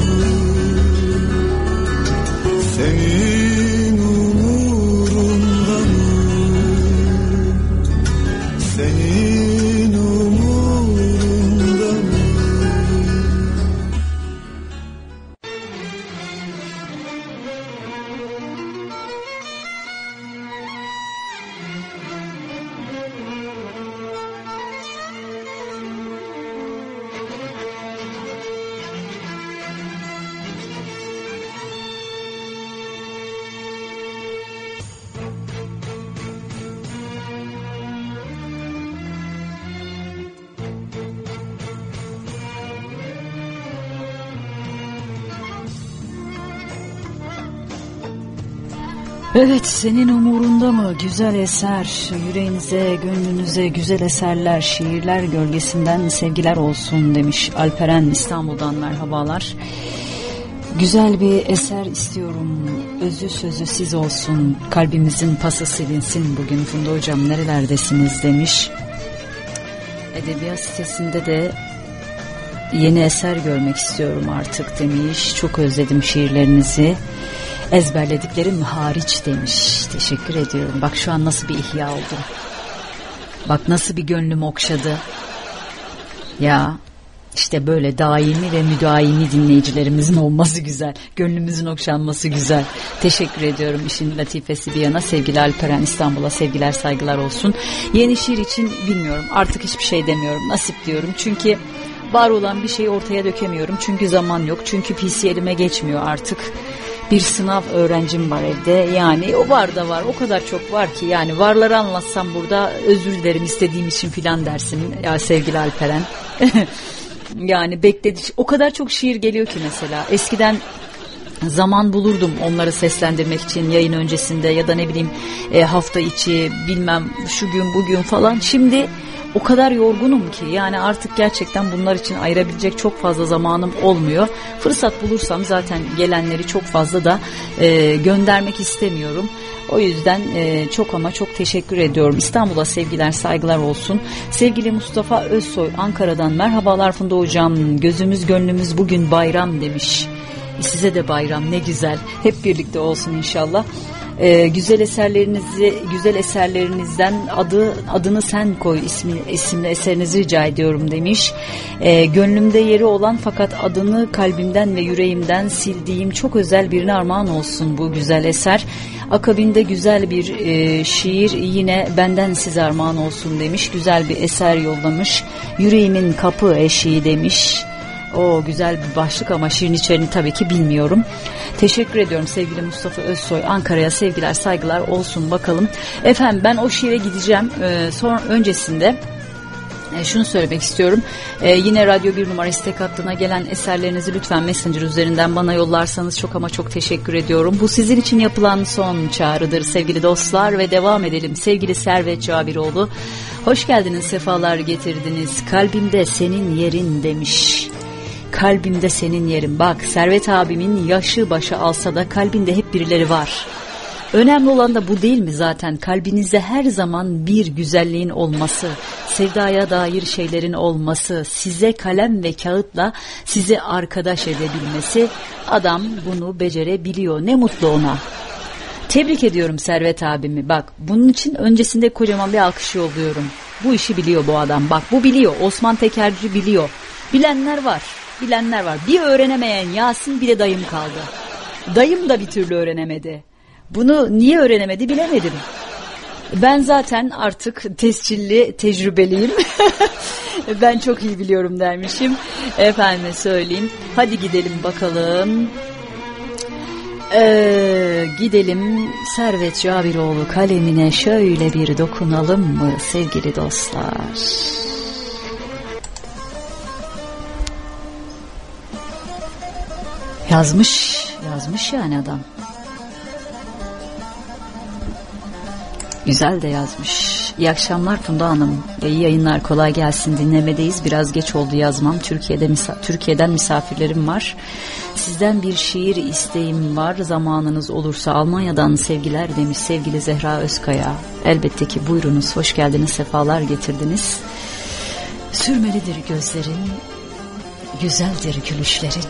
Senin umurunda mı? Senin umurunda mı? Evet, senin umurunda mı? Güzel eser, yüreğinize, gönlünüze güzel eserler, şiirler gölgesinden sevgiler olsun demiş Alperen İstanbul'dan. Merhabalar. Güzel bir eser istiyorum, özü sözü siz olsun, kalbimizin pası silinsin bugün. Funda hocam nerelerdesiniz demiş. Edebiyat sitesinde de yeni eser görmek istiyorum artık demiş. Çok özledim şiirlerinizi. Ezberlediklerim hariç demiş. Teşekkür ediyorum. Bak şu an nasıl bir ihya oldum. Bak nasıl bir gönlüm okşadı. Ya işte böyle daimi ve müdaimi dinleyicilerimizin olması güzel. Gönlümüzün okşanması güzel. Teşekkür ediyorum işin latifesi bir yana. Sevgili Alperen, İstanbul'a sevgiler saygılar olsun. Yeni şiir için bilmiyorum. Artık hiçbir şey demiyorum. Nasip diyorum. Çünkü var olan bir şeyi ortaya dökemiyorum. Çünkü zaman yok. Çünkü P C elime geçmiyor artık. Bir sınav öğrencim var evde. Yani o var da var. O kadar çok var ki. Yani varları anlatsam burada özür dilerim istediğim için filan dersin. Ya sevgili Alperen. Yani bekledi. O kadar çok şiir geliyor ki mesela. Eskiden zaman bulurdum onları seslendirmek için yayın öncesinde ya da ne bileyim e, hafta içi bilmem şu gün bugün falan. Şimdi o kadar yorgunum ki yani artık gerçekten bunlar için ayırabilecek çok fazla zamanım olmuyor. Fırsat bulursam zaten gelenleri çok fazla da e, göndermek istemiyorum. O yüzden e, çok ama çok teşekkür ediyorum. İstanbul'a sevgiler saygılar olsun. Sevgili Mustafa Özsoy Ankara'dan merhabalar Funda Hocam. Gözümüz gönlümüz bugün bayram demiş. Size de bayram ne güzel. Hep birlikte olsun inşallah. Ee, güzel eserlerinizi, güzel eserlerinizden adı adını sen koy ismi, isimli eserinizi rica ediyorum demiş. Ee, gönlümde yeri olan fakat adını kalbimden ve yüreğimden sildiğim çok özel birine armağan olsun bu güzel eser. Akabinde güzel bir e, şiir yine benden size armağan olsun demiş. Güzel bir eser yollamış. Yüreğimin kapı eşiği demiş. O güzel bir başlık ama şiirin içeriğini tabii ki bilmiyorum. Teşekkür ediyorum sevgili Mustafa Özsoy. Ankara'ya sevgiler saygılar olsun bakalım. Efendim ben o şiire gideceğim. Ee, sonra öncesinde e, şunu söylemek istiyorum. Ee, yine Radyo bir numara istek hattına gelen eserlerinizi lütfen Messenger üzerinden bana yollarsanız çok ama çok teşekkür ediyorum. Bu sizin için yapılan son çağrıdır sevgili dostlar ve devam edelim. Sevgili Servet Cabiroğlu, hoş geldiniz, sefalar getirdiniz. Kalbimde senin yerin demiş. Kalbimde senin yerin. Bak Servet abimin yaşı başı alsa da kalbinde hep birileri var. Önemli olan da bu değil mi zaten? Kalbinizde her zaman bir güzelliğin olması, sevdaya dair şeylerin olması, size kalem ve kağıtla sizi arkadaş edebilmesi. Adam bunu becerebiliyor. Ne mutlu ona. Tebrik ediyorum Servet abimi. Bak bunun için öncesinde kocaman bir alkış yolluyorum. Bu işi biliyor bu adam. Bak bu biliyor. Osman Tekerci biliyor. Bilenler var. Bilenler var. Bir öğrenemeyen Yasin bir de dayım kaldı. Dayım da bir türlü öğrenemedi. Bunu niye öğrenemedi bilemedim. Ben zaten artık tescilli, tecrübeliyim. Ben çok iyi biliyorum dermişim. Efendime söyleyeyim. Hadi gidelim bakalım. Ee, gidelim Servet Cabiroğlu kalemine şöyle bir dokunalım mı sevgili dostlar? Yazmış, yazmış yani adam. Güzel de yazmış. İyi akşamlar Funda Hanım. İyi yayınlar, kolay gelsin. Dinlemedeyiz. Biraz geç oldu yazmam. Türkiye'de misa- Türkiye'den misafirlerim var. Sizden bir şiir isteğim var. Zamanınız olursa Almanya'dan sevgiler demiş sevgili Zehra Özkaya. Elbette ki buyurunuz. Hoş geldiniz. Sefalar getirdiniz. Sürmelidir gözlerin, güzeldir gülüşlerin.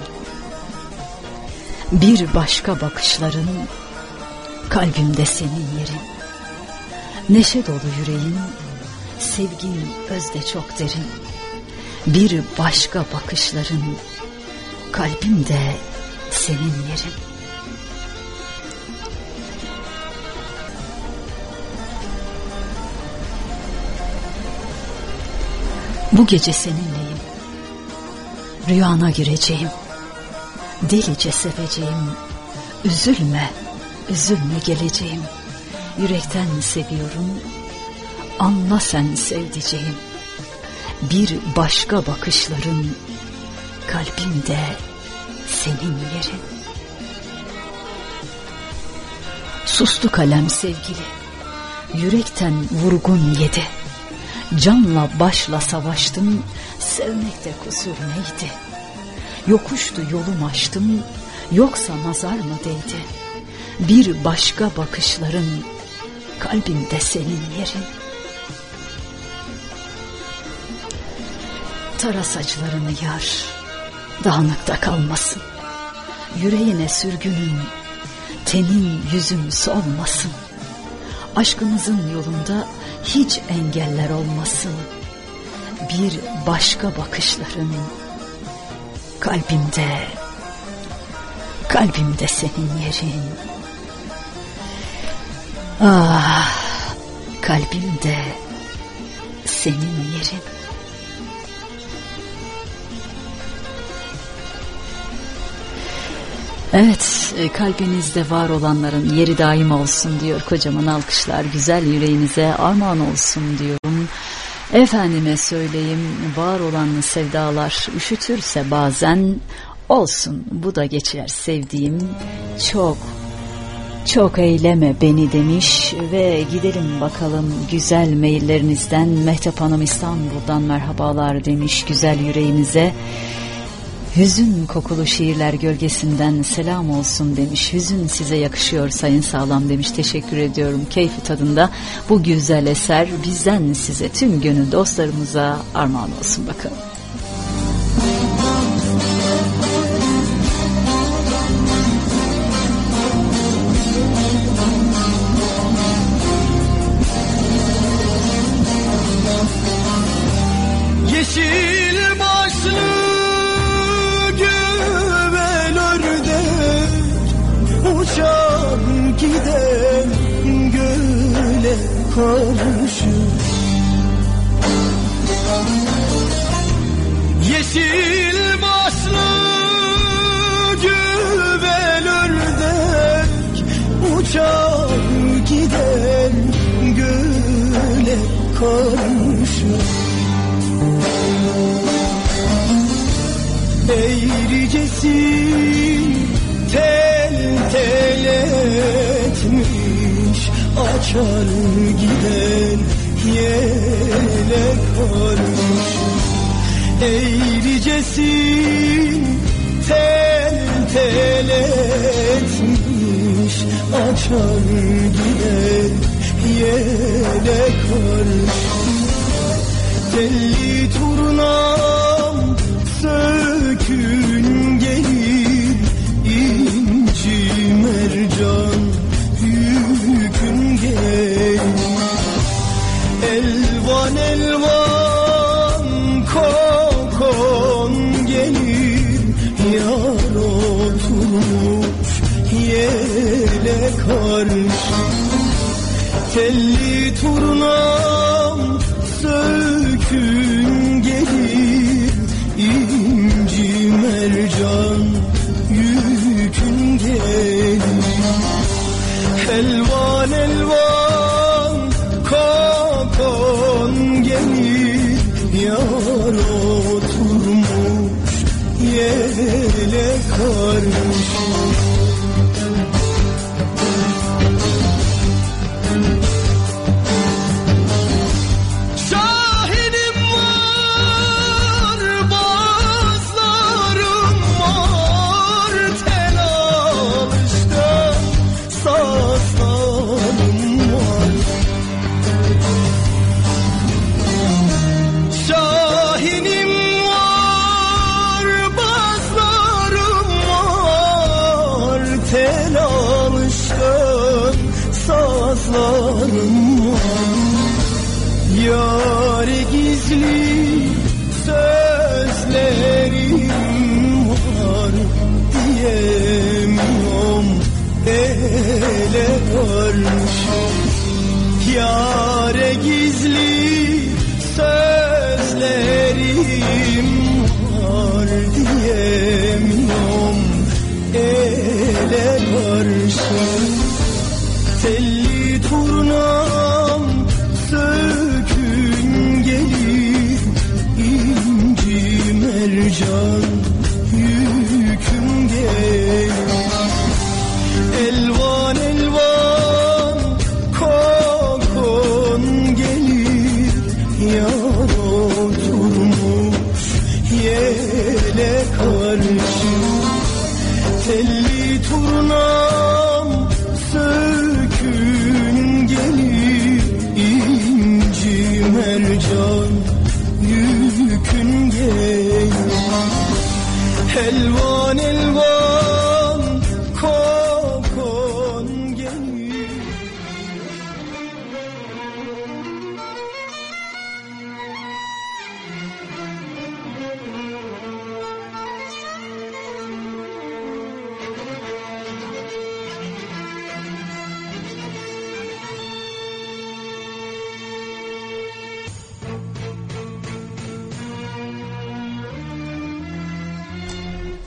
Bir başka bakışların, kalbimde senin yerin. Neşe dolu yüreğin, sevgin özde çok derin. Bir başka bakışların, kalbimde senin yerin. Bu gece seninleyim, rüyana gireceğim. Delice seveceğim, üzülme, üzülme geleceğim. Yürekten seviyorum, anla sen sevdiceğim. Bir başka bakışların, kalbimde senin yerin. Sustu kalem sevgili, yürekten vurgun yedi. Canla başla savaştım, sevmekte kusur neydi? Yokuştu yolum açtım, yoksa nazar mı değdi? Bir başka bakışların, kalbimde senin yerin. Tara saçlarını yar, dağınıkta kalmasın. Yüreğine sürgünün, tenin yüzün solmasın. Aşkımızın yolunda hiç engeller olmasın. Bir başka bakışların kalbimde, kalbimde senin yerin. Ah, kalbimde senin yerin. Evet, kalbinizde var olanların yeri daim olsun diyor. Kocaman alkışlar güzel yüreğinize armağan olsun diyorum. Efendime söyleyeyim, var olan sevdalar üşütürse bazen olsun, bu da geçer sevdiğim. Çok çok eyleme beni demiş ve gidelim bakalım güzel maillerinizden. Mehtap Hanım İstanbul'dan merhabalar demiş güzel yüreğinize. Hüzün kokulu şiirler gölgesinden selam olsun demiş. Hüzün size yakışıyor Sayın Sağlam demiş. Teşekkür ediyorum. Keyfi tadında bu güzel eser bizden size, tüm gönül dostlarımıza armağan olsun bakalım. Yeşil başlı uçar gider göle karşı. Yeşil başlı güvel ördek uçar gider göle karşı. Eğricesin tel tel etmiş açar giden yelek varmış. Eğricesin tel tel etmiş açar giden yelek varmış. Telli turnam sökün gelir inci mercan yükün gelir. Elvan elvan kokon gelir yar oturmuş yele karşı. Telli turnam sökün gelir inci mercan yükün gelir. Elvan elvan kokon gelir yar oturmuş yele karşı. Yâre gizli sözlerim var diyemiyorum ele karşı. Yâre gizli sözlerim var diyemiyorum ele karşı. Telli turnam sökün gelir inci mercan yüküm gelir. Elvan elvan kokon gelir yar oturmuş yele karşı. Telli turnam sökün gelir inci mercan yükün gelir. Elvan elvan kokon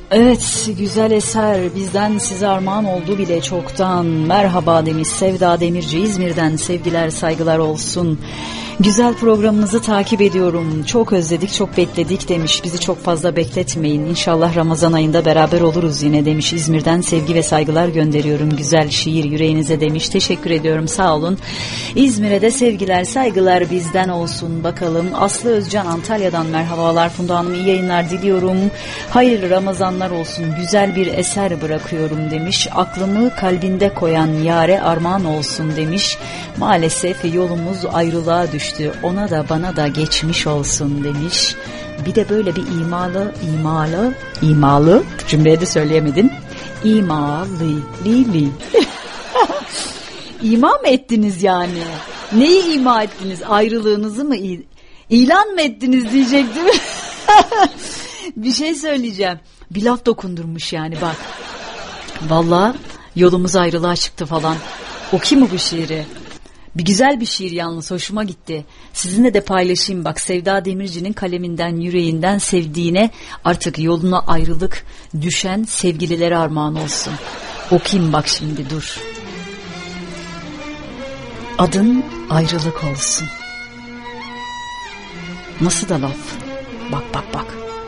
Evet, güzel eser bizden size armağan oldu bile çoktan. Merhaba demiş Sevda Demirci İzmir'den, sevgiler saygılar olsun. Güzel programınızı takip ediyorum. Çok özledik, çok bekledik demiş. Bizi çok fazla bekletmeyin. İnşallah Ramazan ayında beraber oluruz yine demiş. İzmir'den sevgi ve saygılar gönderiyorum. Güzel şiir yüreğinize demiş. Teşekkür ediyorum, sağ olun. İzmir'e de sevgiler saygılar bizden olsun. Bakalım Aslı Özcan Antalya'dan merhabalar. Funda Hanım iyi yayınlar diliyorum. Hayırlı Ramazanlar olsun. Güzel bir eser bırakıyorum demiş. Aklımı kalbinde koyan yare armağan olsun demiş. Maalesef yolumuz ayrılığa düştü. Ona da bana da geçmiş olsun demiş. Bir de böyle bir imalı, imalı, imalı cümleyi de söyleyemedim. İmalı, li, li. İma mı ettiniz yani? Neyi ima ettiniz? Ayrılığınızı mı il- ilan mı ettiniz diyecektim. Bir şey söyleyeceğim. Bir laf dokundurmuş yani bak. Vallahi yolumuz ayrılığa çıktı falan. Okuyayım mı bu şiiri? Bir güzel bir şiir yalnız, hoşuma gitti. Sizinle de paylaşayım bak. Sevda Demirci'nin kaleminden, yüreğinden sevdiğine artık yoluna ayrılık düşen sevgililere armağan olsun. Okuyayım bak şimdi, dur. Adın ayrılık olsun. Nasıl da laf. Bak bak bak.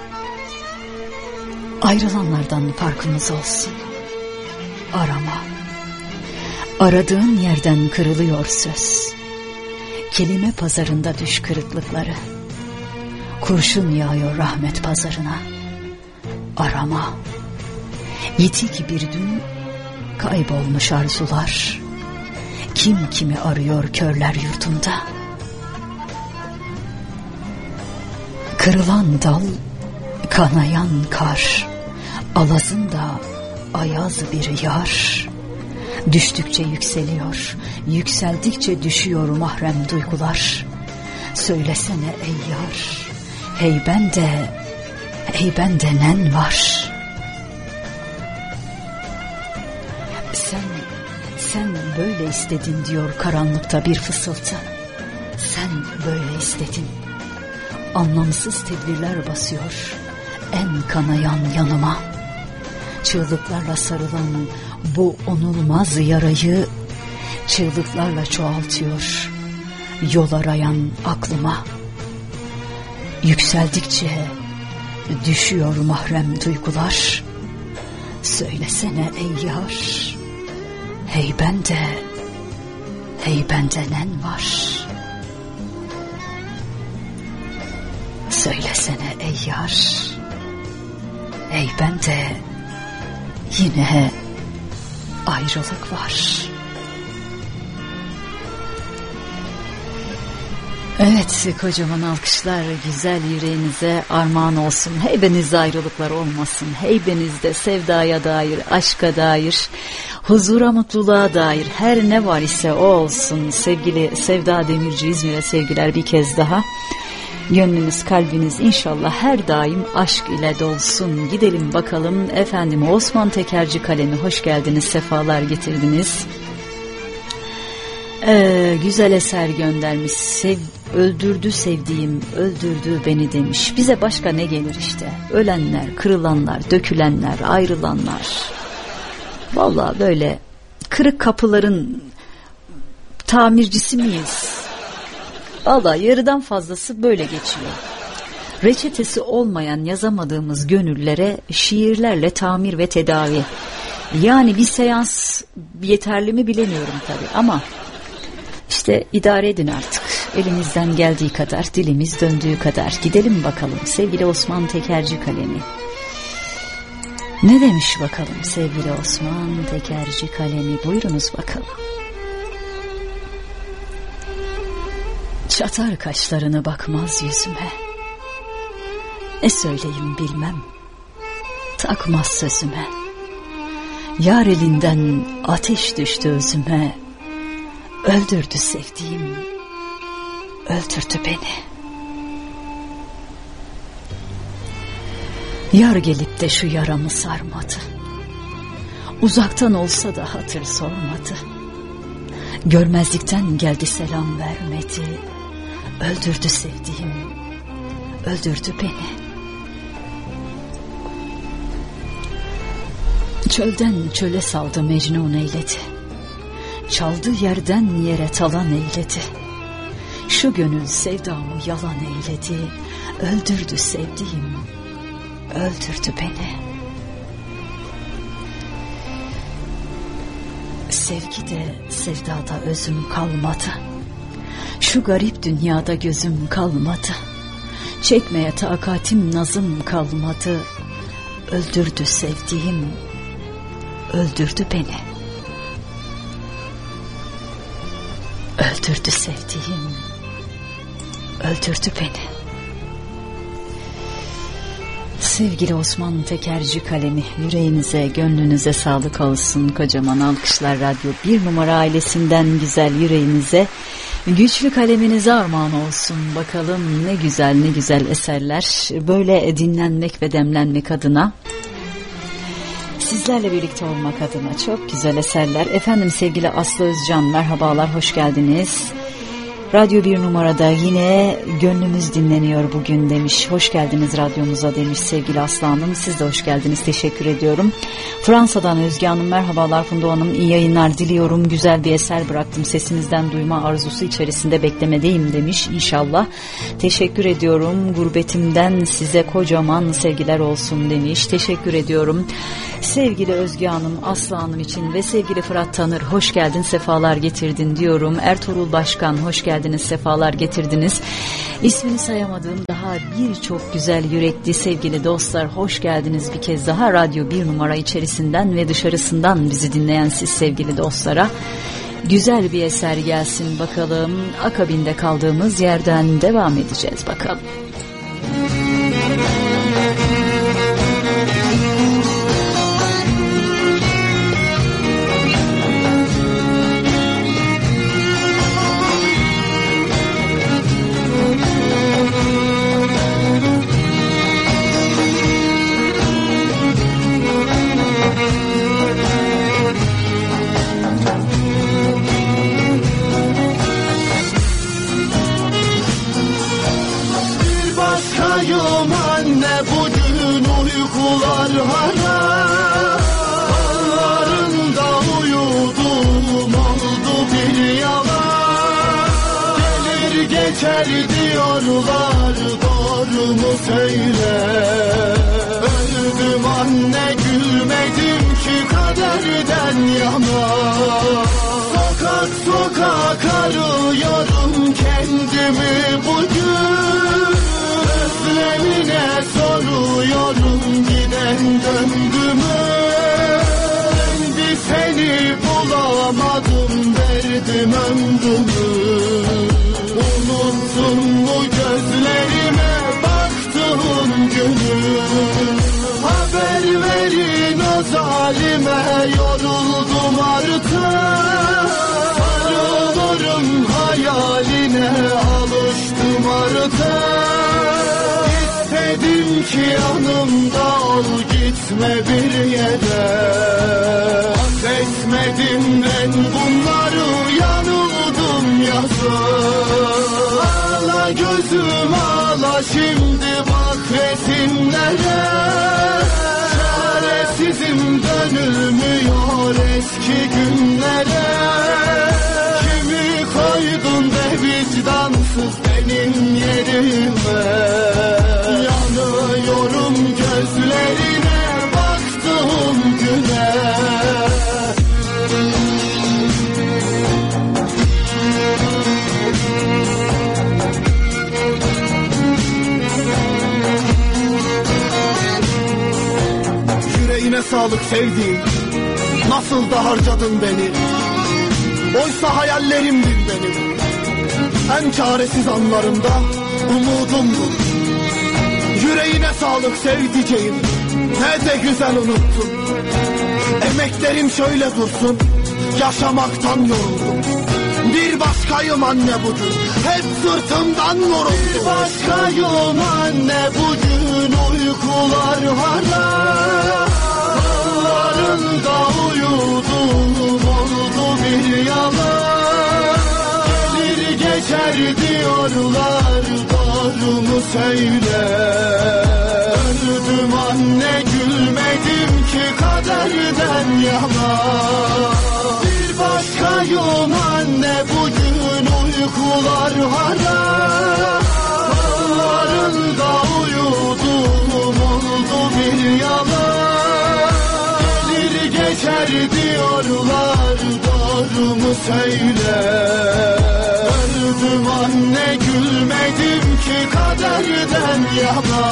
Ayrılanlardan farkımız olsun. Arama. Aradığın yerden kırılıyor söz. Kelime pazarında düş kırıklıkları. Kurşun yağıyor rahmet pazarına. Arama. Yitik bir dün kaybolmuş arzular. Kim kimi arıyor körler yurtunda. Kırılan dal, kanayan kar. Alazında ayaz bir yar. Düştükçe yükseliyor, yükseldikçe düşüyor mahrem duygular. Söylesene ey yar, hey bende, hey bende nen var. Sen, sen böyle istedin diyor karanlıkta bir fısıltı. Sen böyle istedin. Anlamsız tedbirler basıyor en kanayan yanıma. Çığlıklarla sarılan bu onulmaz yarayı çığlıklarla çoğaltıyor yol arayan aklıma. Yükseldikçe düşüyor mahrem duygular. Söylesene ey yar, hey bende, hey bende nen var. Söylesene ey yar, hey bende yine ayrılık var. Evet, kocaman alkışlar güzel yüreğinize armağan olsun. Heybenizde ayrılıklar olmasın. Heybenizde sevdaya dair, aşka dair, huzura, mutluluğa dair her ne var ise o olsun. Sevgili Sevda Demirci İzmir'e sevgiler bir kez daha. Gönlünüz, kalbiniz inşallah her daim aşk ile dolsun. Gidelim bakalım efendim. Osman Tekerci kalemi, hoş geldiniz, sefalar getirdiniz. Ee, güzel eser göndermiş. Sev, öldürdü sevdiğim, öldürdü beni demiş. Bize başka ne gelir işte? Ölenler, kırılanlar, dökülenler, ayrılanlar. Vallahi böyle kırık kapıların tamircisi miyiz? Vallahi yarıdan fazlası böyle geçiyor. Reçetesi olmayan yazamadığımız gönüllere şiirlerle tamir ve tedavi. Yani bir seans yeterli mi bilemiyorum tabii ama işte idare edin artık. Elimizden geldiği kadar, dilimiz döndüğü kadar. Gidelim bakalım sevgili Osman Tekerci kalemi. Ne demiş bakalım sevgili Osman Tekerci kalemi, buyurunuz bakalım. Çatar kaşlarını bakmaz yüzüme. Ne söyleyeyim bilmem. Takmaz sözüme. Yar elinden ateş düştü özüme. Öldürdü sevdiğim. Öldürdü beni. Yar gelip de şu yaramı sarmadı. Uzaktan olsa da hatır sormadı. Görmezlikten geldi selam vermedi. Öldürdü sevdiğim, öldürdü beni. Çölden çöle saldı Mecnun eyledi. Çaldı yerden yere talan eyledi. Şu gönül sevdamı yalan eyledi. Öldürdü sevdiğim, öldürdü beni. Sevgide, sevdada özüm kalmadı. Şu garip dünyada gözüm kalmadı. Çekmeye takatim nazım kalmadı. Öldürdü sevdiğim, öldürdü beni. Öldürdü sevdiğim, öldürdü beni. Sevgili Osman Tekerci kalemi, yüreğinize, gönlünüze sağlık olsun. Kocaman alkışlar Radyo bir numara ailesinden güzel yüreğinize, güçlü kaleminize armağan olsun. Bakalım ne güzel ne güzel eserler böyle dinlenmek ve demlenmek adına, sizlerle birlikte olmak adına çok güzel eserler. Efendim sevgili Aslı Özcan, merhabalar, hoş geldiniz. Radyo bir numarada yine gönlümüz dinleniyor bugün demiş. Hoş geldiniz radyomuza demiş sevgili Aslı Hanım. Siz de hoş geldiniz, teşekkür ediyorum. Fransa'dan Özge Hanım, merhabalar Funda Hanım, iyi yayınlar diliyorum. Güzel bir eser bıraktım, sesinizden duyma arzusu içerisinde beklemedeyim demiş. İnşallah, teşekkür ediyorum. Gurbetimden size kocaman sevgiler olsun demiş. Teşekkür ediyorum. Sevgili Özge Hanım, Aslı Hanım için ve sevgili Fırat Tanır, hoş geldin, sefalar getirdin diyorum. Ertuğrul Başkan, hoş geldiniz, sefalar getirdiniz. İsmini sayamadığım daha birçok güzel yürekli sevgili dostlar, hoş geldiniz bir kez daha. Radyo bir numara içerisinden ve dışarısından bizi dinleyen siz sevgili dostlara güzel bir eser gelsin bakalım. Akabinde kaldığımız yerden devam edeceğiz bakalım. Uykular haram, ağlarında uyudum, oldu bir yalan. Gelir geçer diyorlar, doğru mu söyle? Öldüm anne, gülmedim ki kaderden yana. Sokak sokak arıyorum kendimi bugün. Özlemine soruyorum giden döndü mü? Ben bir seni bulamadım, verdim ömrümü. Unuttun mu gözlerime baktığın günü? Haber verin o zalime, yoruldum artık. Sarılırım hayaline, alıştım artık. İstedim ki yanımda ol, gitme bir yere. Affetmedim ben bunları, yanıldım yazık. Ağla gözüm ağla şimdi, bak resimlere. Çaresizim, dönülmüyor eski günlere. Kimi koydun be vicdansız benim yerime? Yanıyorum gözlerine baktığım güne. Yüreğine sağlık sevdiğim, nasıl da harcadın beni. Oysa hayallerimdin benim, en çaresiz anlarımda umudumdun. Yüreğine sağlık sevdiceğim, ne de güzel unuttun. Emeklerim şöyle dursun, yaşamaktan yoruldum. Bir başkayım anne bugün, hep sırtımdan vuruldum. Bir başkayım anne bugün, uykular haram. Ağlarında uyudum, oldu bir yalan. Gelir geçer diyorlar, doğru mu söyle? Öldüm anne, gülmedim ki kader kaderden yana. Bir başkayım anne bugün uykular haram. Kollarında uyudum oldu bir yalan. Gelir geçer diyorlar doğru mu söyle. Öldüm anne gülmedim ki kaderden yana.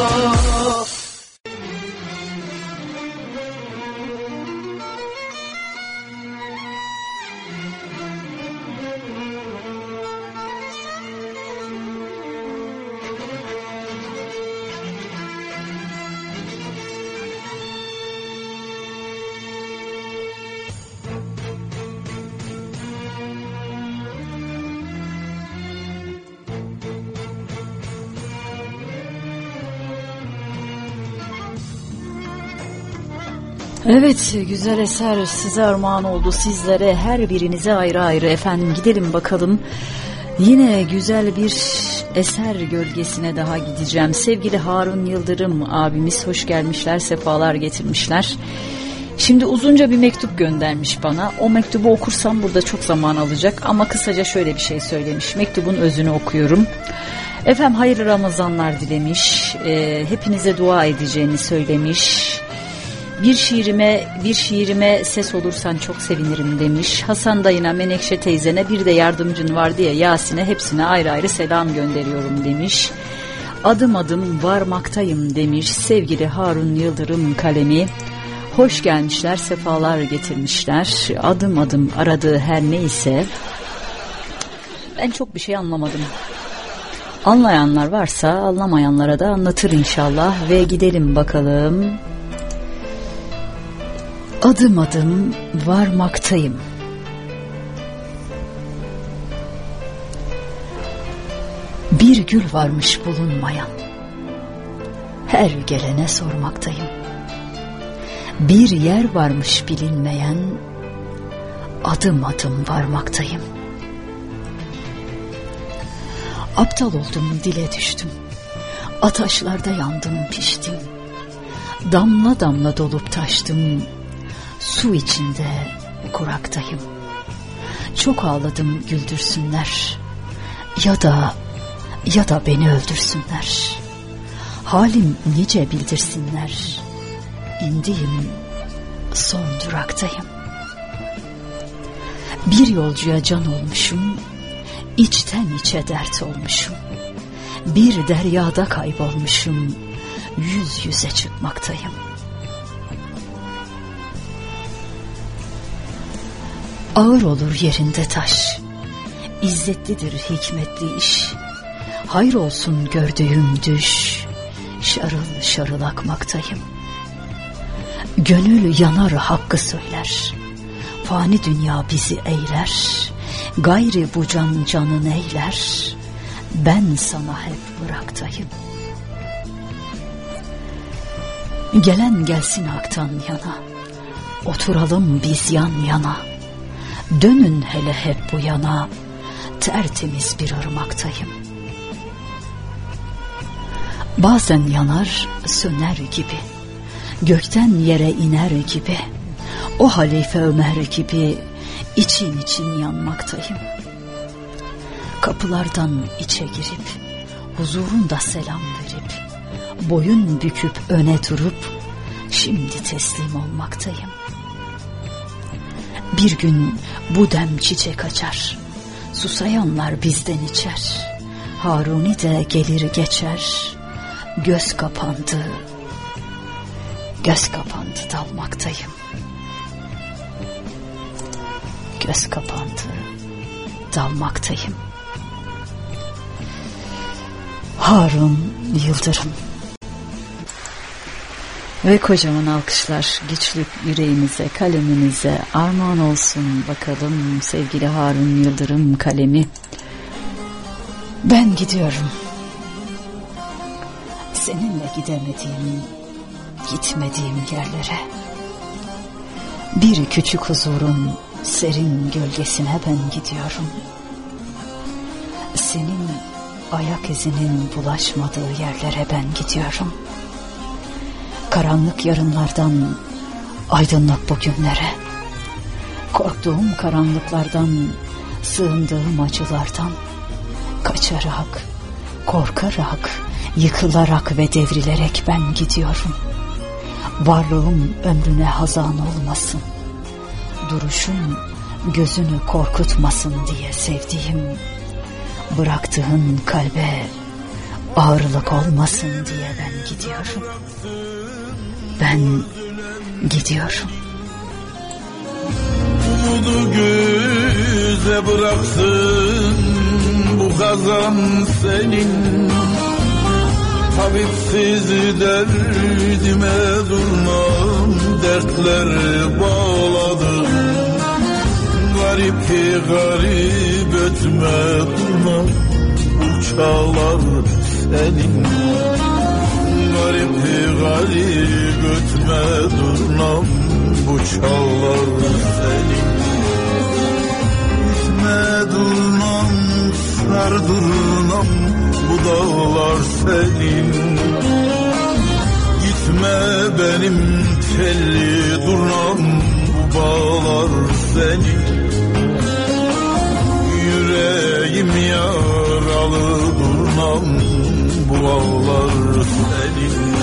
Evet, güzel eser size armağan oldu, sizlere, her birinize ayrı ayrı. Efendim gidelim bakalım, yine güzel bir eser gölgesine daha gideceğim. Sevgili Harun Yıldırım abimiz hoş gelmişler, sefalar getirmişler. Şimdi uzunca bir mektup göndermiş bana. O mektubu okursam burada çok zaman alacak ama kısaca şöyle bir şey söylemiş. Mektubun özünü okuyorum. Efendim hayırlı Ramazanlar dilemiş, e, hepinize dua edeceğini söylemiş. Bir şiirime, bir şiirime ses olursan çok sevinirim demiş. Hasan dayına, Menekşe teyzene, bir de yardımcın var diye Yasin'e, hepsine ayrı ayrı selam gönderiyorum demiş. Adım adım varmaktayım demiş sevgili Harun Yıldırım kalemi. Hoş gelmişler, sefalar getirmişler. Adım adım aradığı her neyse. Ben çok bir şey anlamadım. Anlayanlar varsa anlamayanlara da anlatır inşallah ve gidelim bakalım. Adım adım varmaktayım. Bir gül varmış bulunmayan. Her gelene sormaktayım. Bir yer varmış bilinmeyen. Adım adım varmaktayım. Aptal oldum, dile düştüm. Ataşlarda yandım, piştim. Damla damla dolup taştım. Su içinde kuraktayım. Çok ağladım, güldürsünler. Ya da ya da beni öldürsünler. Halim nice bildirsinler. İndiğim son duraktayım. Bir yolcuya can olmuşum. İçten içe dert olmuşum. Bir deryada kaybolmuşum. Yüz yüze çıkmaktayım. Ağır olur yerinde taş. İzzetlidir hikmetli iş. Hayır olsun gördüğüm düş. Şarıl şarıl akmaktayım. Gönül yanar hakkı söyler. Fani dünya bizi eyler. Gayri bu can canın eyler. Ben sana hep bıraktayım. Gelen gelsin haktan yana. Oturalım biz yan yana. Dönün hele hep bu yana. Tertemiz bir ırmaktayım. Bazen yanar söner gibi. Gökten yere iner gibi. O Halife Ömer gibi için için yanmaktayım. Kapılardan içe girip huzurunda selam verip boyun büküp öne durup şimdi teslim olmaktayım. Bir gün bu dem çiçek açar, susayanlar bizden içer. Haruni de gelir geçer, göz kapandı, göz kapandı dalmaktayım. Göz kapandı, dalmaktayım. Harun Yıldırım. Ve kocaman alkışlar güçlü yüreğimize, kalemimize armağan olsun bakalım sevgili Harun Yıldırım kalemi. Ben gidiyorum. Seninle gidemediğim, gitmediğim yerlere. Bir küçük huzurun serin gölgesine ben gidiyorum. Senin ayak izinin bulaşmadığı yerlere ben gidiyorum. Karanlık yarınlardan aydınlat bugünlere. Korktuğum karanlıklardan, sığındığım acılardan, kaçarak, korkarak, yıkılarak ve devrilerek ben gidiyorum. Varlığım ömrüne hazan olmasın, duruşum gözünü korkutmasın diye sevdiğim, bıraktığın kalbe ağırlık olmasın diye ben gidiyorum. Ben gidiyorum. Umudu göze bıraksın bu kazan senin. Tabipsiz derdime durmam, dertler bağladım. Garip ki garip ötme durmam, bu çağlar senin. Garip ki garip ötme durmam, bu çağlar senin. Gitme durnam, sar durnam, bu dağlar senin. Gitme benim telli durnam, bu bağlar senin. Yüreğim yaralı durnam, bu ağlar senin.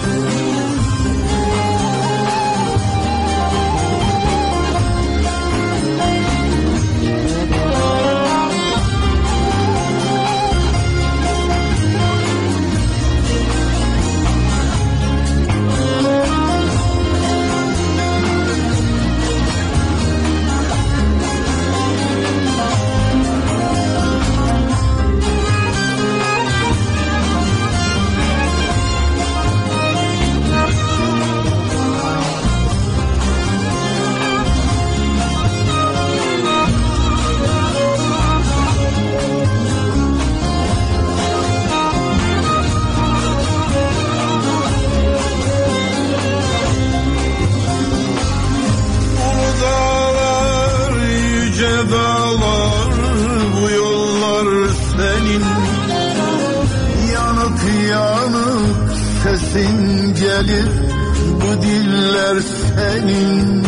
Sesin gelir, bu diller senin.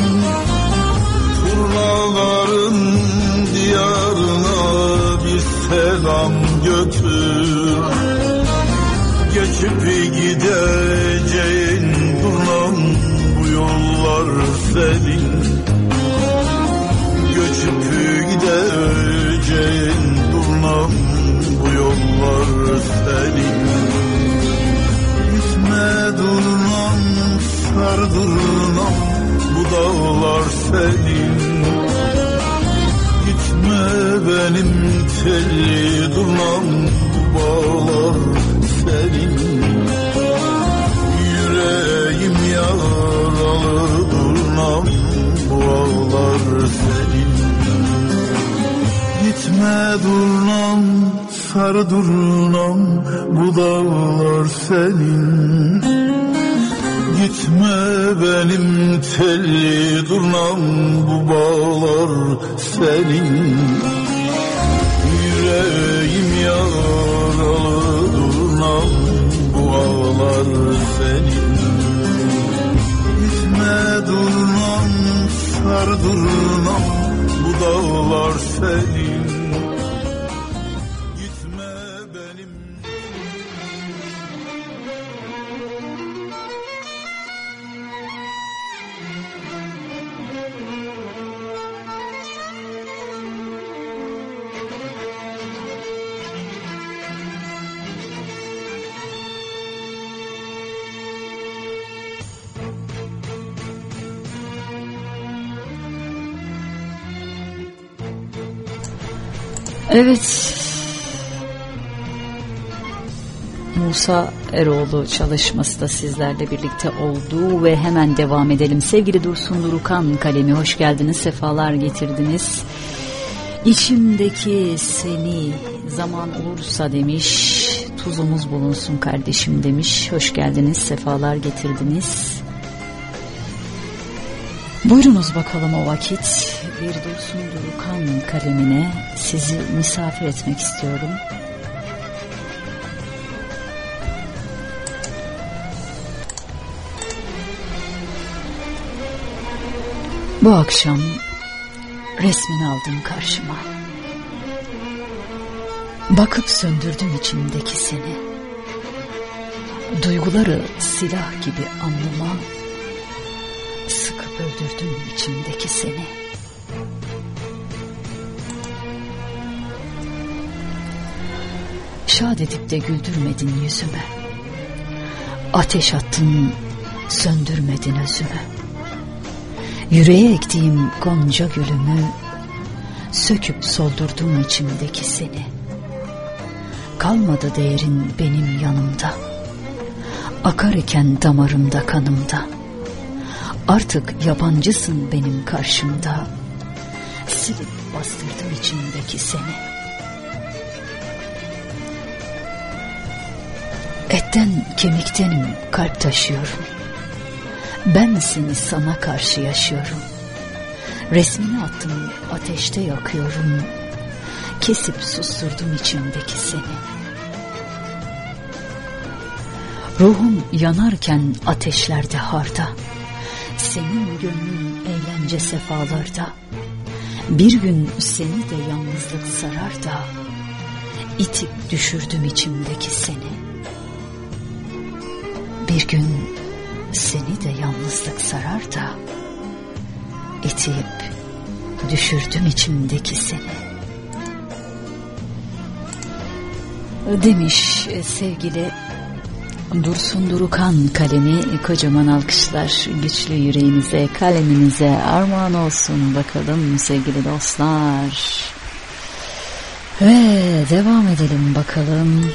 Turnaların diyarına bir selam götür. Geçip gideceğin turnam, bu yollar senin. Göçüp gideceğin turnam, bu yollar senin. Gitme durnam, sar durnam, bu dağlar senin. Gitme benim telli durnam, bu bağlar senin. Yüreğim yaralı durnam, bu ağlar senin. Gitme durnam, sar durnam, bu dağlar senin. Gitme benim telli durnam, bu bağlar senin. Yüreğim yaralı durnam, bu ağlar senin. Gitme durnam, sar durnam, bu dağlar senin. Evet, Musa Eroğlu çalışması da sizlerle birlikte oldu ve hemen devam edelim. Sevgili Dursun Durukan kalemi, hoş geldiniz, sefalar getirdiniz. İçimdeki seni zaman olursa demiş, tuzumuz bulunsun kardeşim demiş. Hoş geldiniz, sefalar getirdiniz. Buyurunuz bakalım o vakit. Bir Dursun Durukan kalemine sizi misafir etmek istiyorum. Bu akşam resmini aldım karşıma. Bakıp söndürdüm içimdeki seni. Duyguları silah gibi alnıma sıkıp öldürdüm içimdeki seni. Şad edip de güldürmedin yüzüme. Ateş attın, söndürmedin özümü. Yüreğe ektiğim gonca gülümü söküp soldurdum içimdeki seni. Kalmadı değerin benim yanımda. Akar iken damarımda kanımda. Artık yabancısın benim karşımda. Silip bastırdım içimdeki seni. Etten kemiktenim, kalp taşıyorum. Ben seni sana karşı yaşıyorum. Resmini attım, ateşte yakıyorum. Kesip susturdum içimdeki seni. Ruhum yanarken ateşlerde harda. Senin gönlün eğlence sefalarda. Bir gün seni de yalnızlık sarar da itip düşürdüm içimdeki seni. Bir gün seni de yalnızlık sarar da itip düşürdüm içimdeki seni. Demiş sevgili Dursun Durukan, kalemi kocaman alkışlar güçlü yüreğinize, kaleminize armağan olsun bakalım sevgili dostlar. Ve devam edelim bakalım.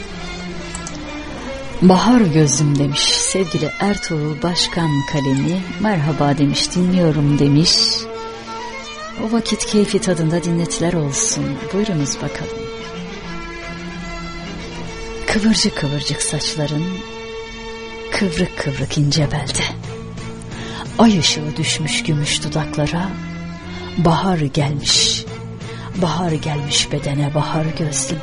Bahar gözüm demiş sevgili Ertuğrul Başkan, kalemi merhaba demiş, dinliyorum demiş. O vakit keyfi tadında dinletiler olsun. Buyurunuz bakalım. Kıvırcık kıvırcık saçların, kıvrık kıvrık ince belde. Ay ışığı düşmüş gümüş dudaklara, bahar gelmiş, bahar gelmiş bedene bahar gözlüm.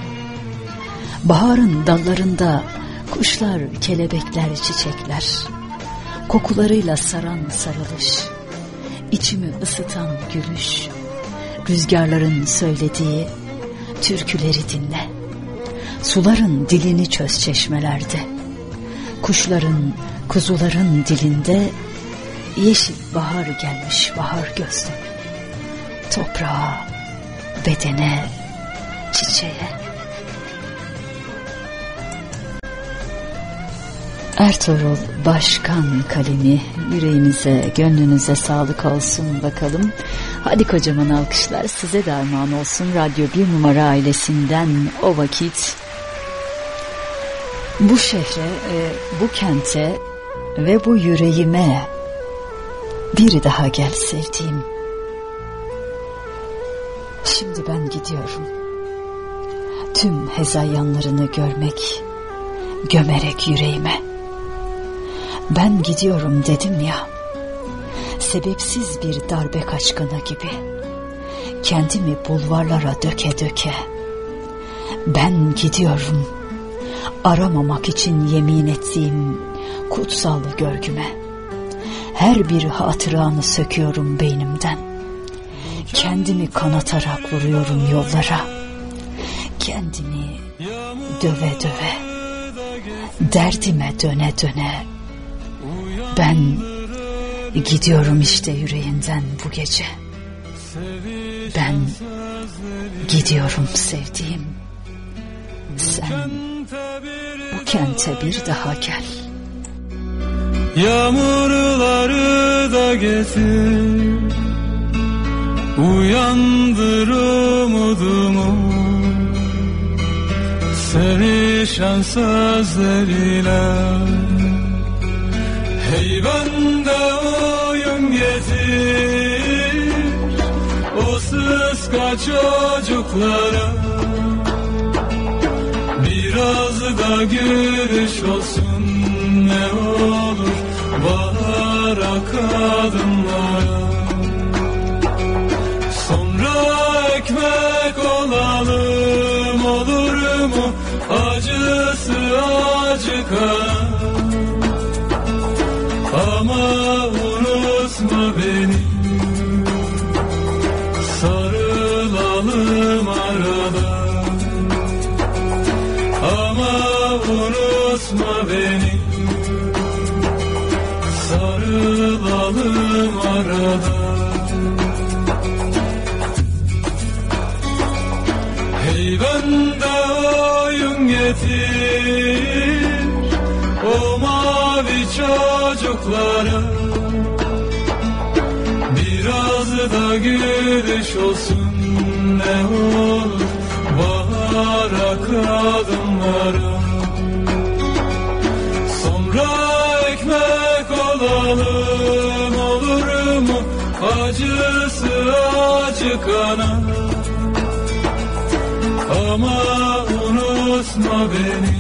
Baharın dallarında kuşlar, kelebekler, çiçekler, kokularıyla saran sarılış, içimi ısıtan gülüş, rüzgarların söylediği türküleri dinle. Suların dilini çöz çeşmelerde, kuşların, kuzuların dilinde yeşil bahar gelmiş bahar gözlüm. Toprağa, bedene, çiçeğe. Ertuğrul Başkan, kalemi yüreğinize, gönlünüze sağlık olsun bakalım. Hadi kocaman alkışlar size de armağan olsun. Radyo bir numara ailesinden o vakit bu şehre, bu kente ve bu yüreğime bir daha gel sevdiğim. Şimdi ben gidiyorum. Tüm hezayanlarını görmek, gömerek yüreğime. Ben gidiyorum dedim ya, sebepsiz bir darbe kaçkını gibi, kendimi bulvarlara döke döke. Ben gidiyorum, aramamak için yemin ettiğim kutsal görgüme. Her bir hatıranı söküyorum beynimden, kendimi kanatarak vuruyorum yollara. Kendimi döve döve, derdime döne döne. Ben gidiyorum işte yüreğinden bu gece. Ben gidiyorum sevdiğim. Sen bu kente bir daha gel. Yağmurları da getir, uyandır umudumu. Sevişen sözleriyle hey bende oyun getir, o sıska çocuklara biraz da gülüş olsun ne olur bahara kadınlara. Sonra ekmek olalım olur mu, acısı acıkan. Ama unutma beni, unutma beni, sarılalım arada. Hey bende oyun getir o mavi çocuklara, biraz da gülüş olsun ne olur bahara kadınlara. Sonra ekmek olalım olur mu, acısı acı kana. Ama unutma beni,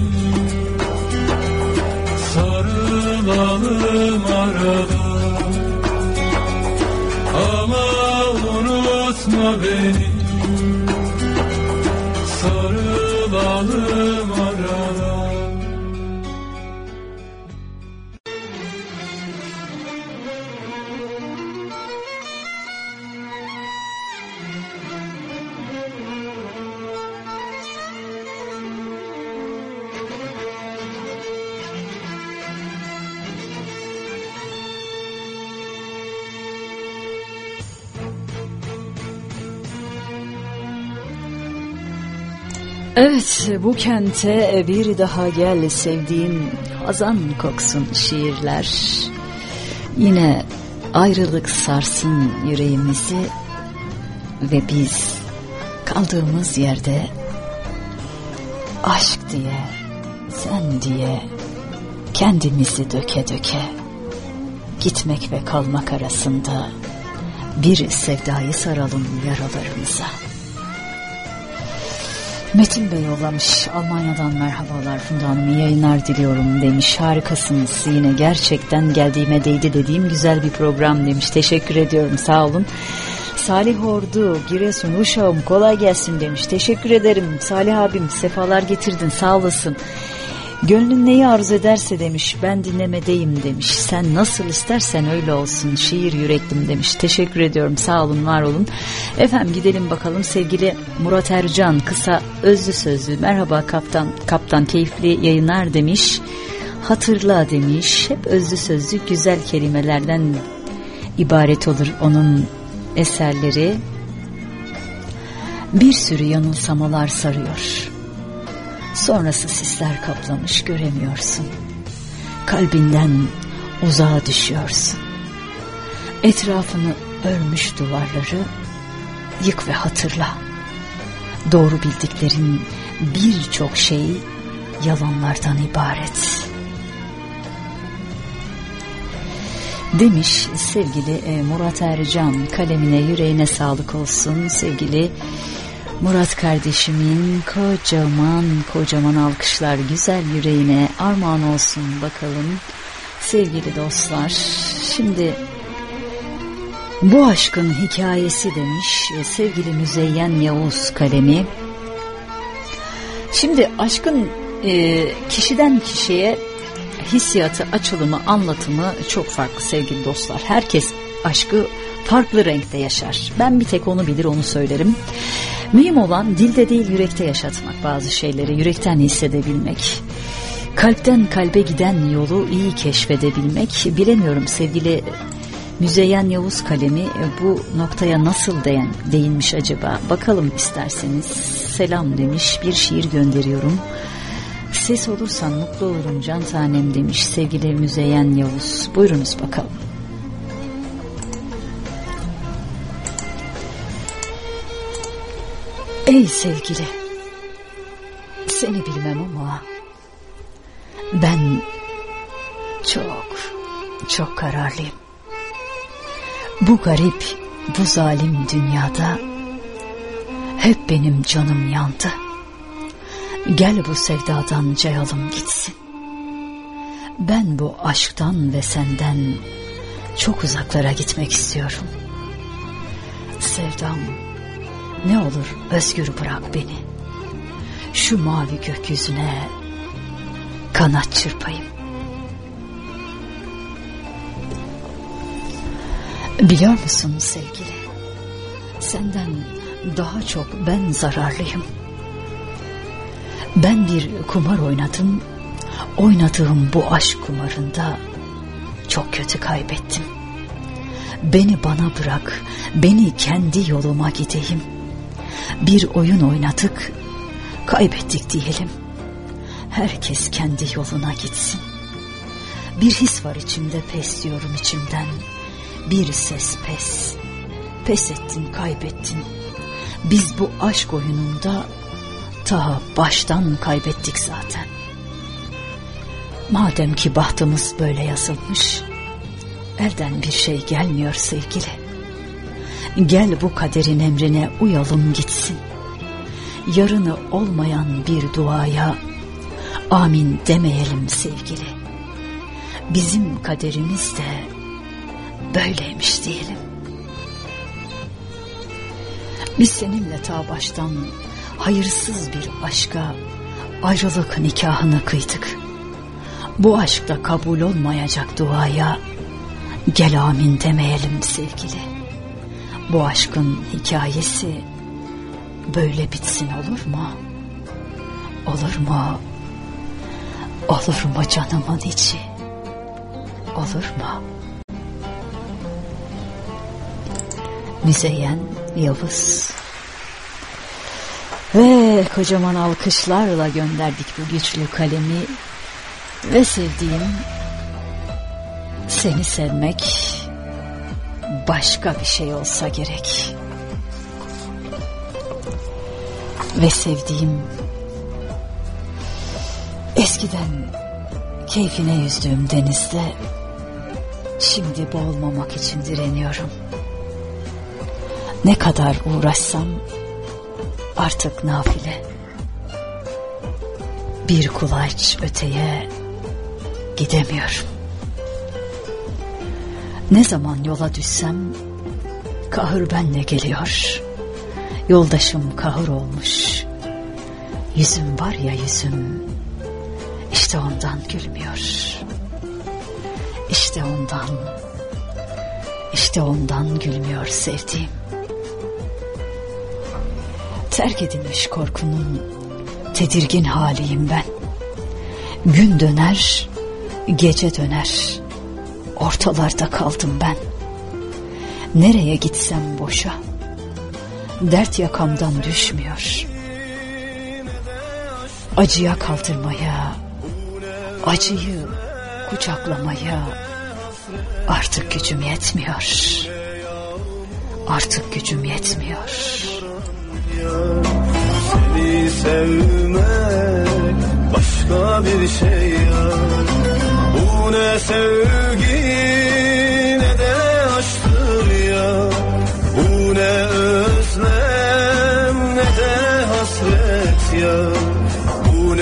sarılalım arada. Ama unutma beni, sarılalım arada. Evet, bu kente bir daha gel sevdiğim, hazan koksun şiirler. Yine ayrılık sarsın yüreğimizi ve biz kaldığımız yerde aşk diye, sen diye kendimizi döke döke gitmek ve kalmak arasında bir sevdayı saralım yaralarımıza. Metin Bey yollamış, Almanya'dan merhabalar Funda Hanım, iyi yayınlar diliyorum demiş. Harikasınız, yine gerçekten geldiğime değdi dediğim güzel bir program demiş. Teşekkür ediyorum, sağ olun. Salih Ordu, Giresun, Uşağım kolay gelsin demiş. Teşekkür ederim Salih abim, sefalar getirdin, sağ olasın. Gönlün neyi arzu ederse demiş, ben dinlemedeyim demiş. Sen nasıl istersen öyle olsun, şiir yüreklim demiş. Teşekkür ediyorum, sağ olun, var olun. Efendim gidelim bakalım, sevgili Murat Ercan kısa özlü sözlü. Merhaba kaptan, kaptan keyifli yayınlar demiş. Hatırla demiş. Hep özlü sözlü güzel kelimelerden ibaret olur onun eserleri. Bir sürü yanılsamalar sarıyor. Sonrası sisler kaplamış, göremiyorsun. Kalbinden uzağa düşüyorsun. Etrafını örmüş duvarları yık ve hatırla. Doğru bildiklerin birçok şey yalanlardan ibaret. Demiş sevgili Murat Ercan, kalemine yüreğine sağlık olsun sevgili Murat kardeşimin, kocaman kocaman alkışlar güzel yüreğine armağan olsun bakalım sevgili dostlar. Şimdi bu aşkın hikayesi demiş sevgili Müzeyyen Yavuz kalemi. Şimdi aşkın e, kişiden kişiye hissiyatı, açılımı, anlatımı çok farklı sevgili dostlar. Herkes aşkı farklı renkte yaşar. Ben bir tek onu bilir, onu söylerim. Mühim olan dilde değil yürekte yaşatmak bazı şeyleri, yürekten hissedebilmek. Kalpten kalbe giden yolu iyi keşfedebilmek. Bilemiyorum sevgili Müzeyyen Yavuz kalemi bu noktaya nasıl değin, değinmiş acaba? Bakalım isterseniz. Selam demiş, bir şiir gönderiyorum. Ses olursan mutlu olurum can tanem demiş sevgili Müzeyyen Yavuz. Buyurunuz bakalım. Ey sevgili, seni bilmem ama ben çok çok kararlıyım. Bu garip, bu zalim dünyada hep benim canım yandı. Gel bu sevdadan cayalım gitsin. Ben bu aşktan ve senden çok uzaklara gitmek istiyorum. Sevdam, ne olur özgür bırak beni. Şu mavi gökyüzüne kanat çırpayım. Biliyor musun sevgili, senden daha çok ben zararlıyım. Ben bir kumar oynadım, Oynadığım bu aşk kumarında çok kötü kaybettim. Beni bana bırak, beni kendi yoluma gideyim. Bir oyun oynadık, kaybettik diyelim. Herkes kendi yoluna gitsin. Bir his var içimde, pes diyorum içimden. Bir ses pes. Pes ettin, kaybettin. Biz bu aşk oyununda ta baştan kaybettik zaten. Madem ki bahtımız böyle yazılmış, elden bir şey gelmiyor sevgili. Gel bu kaderin emrine uyalım gitsin. Yarını olmayan bir duaya amin demeyelim sevgili. Bizim kaderimiz de böyleymiş diyelim. Biz seninle ta baştan hayırsız bir aşka ayrılık nikahını kıydık. Bu aşkta kabul olmayacak duaya gel amin demeyelim sevgili. Bu aşkın hikayesi böyle bitsin olur mu? Olur mu? Olur mu canımın içi? Olur mu? Müzeyyen Yavuz. Ve kocaman alkışlarla gönderdik bu güçlü kalemi. Ve sevdiğim, seni sevmek başka bir şey olsa gerek. Ve sevdiğim, eskiden keyfine yüzdüğüm denizde şimdi boğulmamak için direniyorum. Ne kadar uğraşsam artık nafile. Bir kulaç öteye gidemiyorum. Ne zaman yola düşsem kahır benle geliyor. Yoldaşım kahır olmuş. Yüzüm var ya yüzüm, işte ondan gülmüyor. İşte ondan, işte ondan gülmüyor sevdiğim. Terk edilmiş korkunun tedirgin haliyim ben. Gün döner, gece döner. Ortalarda kaldım ben. Nereye gitsem boşa. Dert yakamdan düşmüyor. Acıya kaldırmaya, acıyı kucaklamaya artık gücüm yetmiyor. Artık gücüm yetmiyor. Seni sevmek başka bir şey ya. Bu ne sevgi ne de aşktır ya. Bu ne özlem ne de hasret ya. Bu ne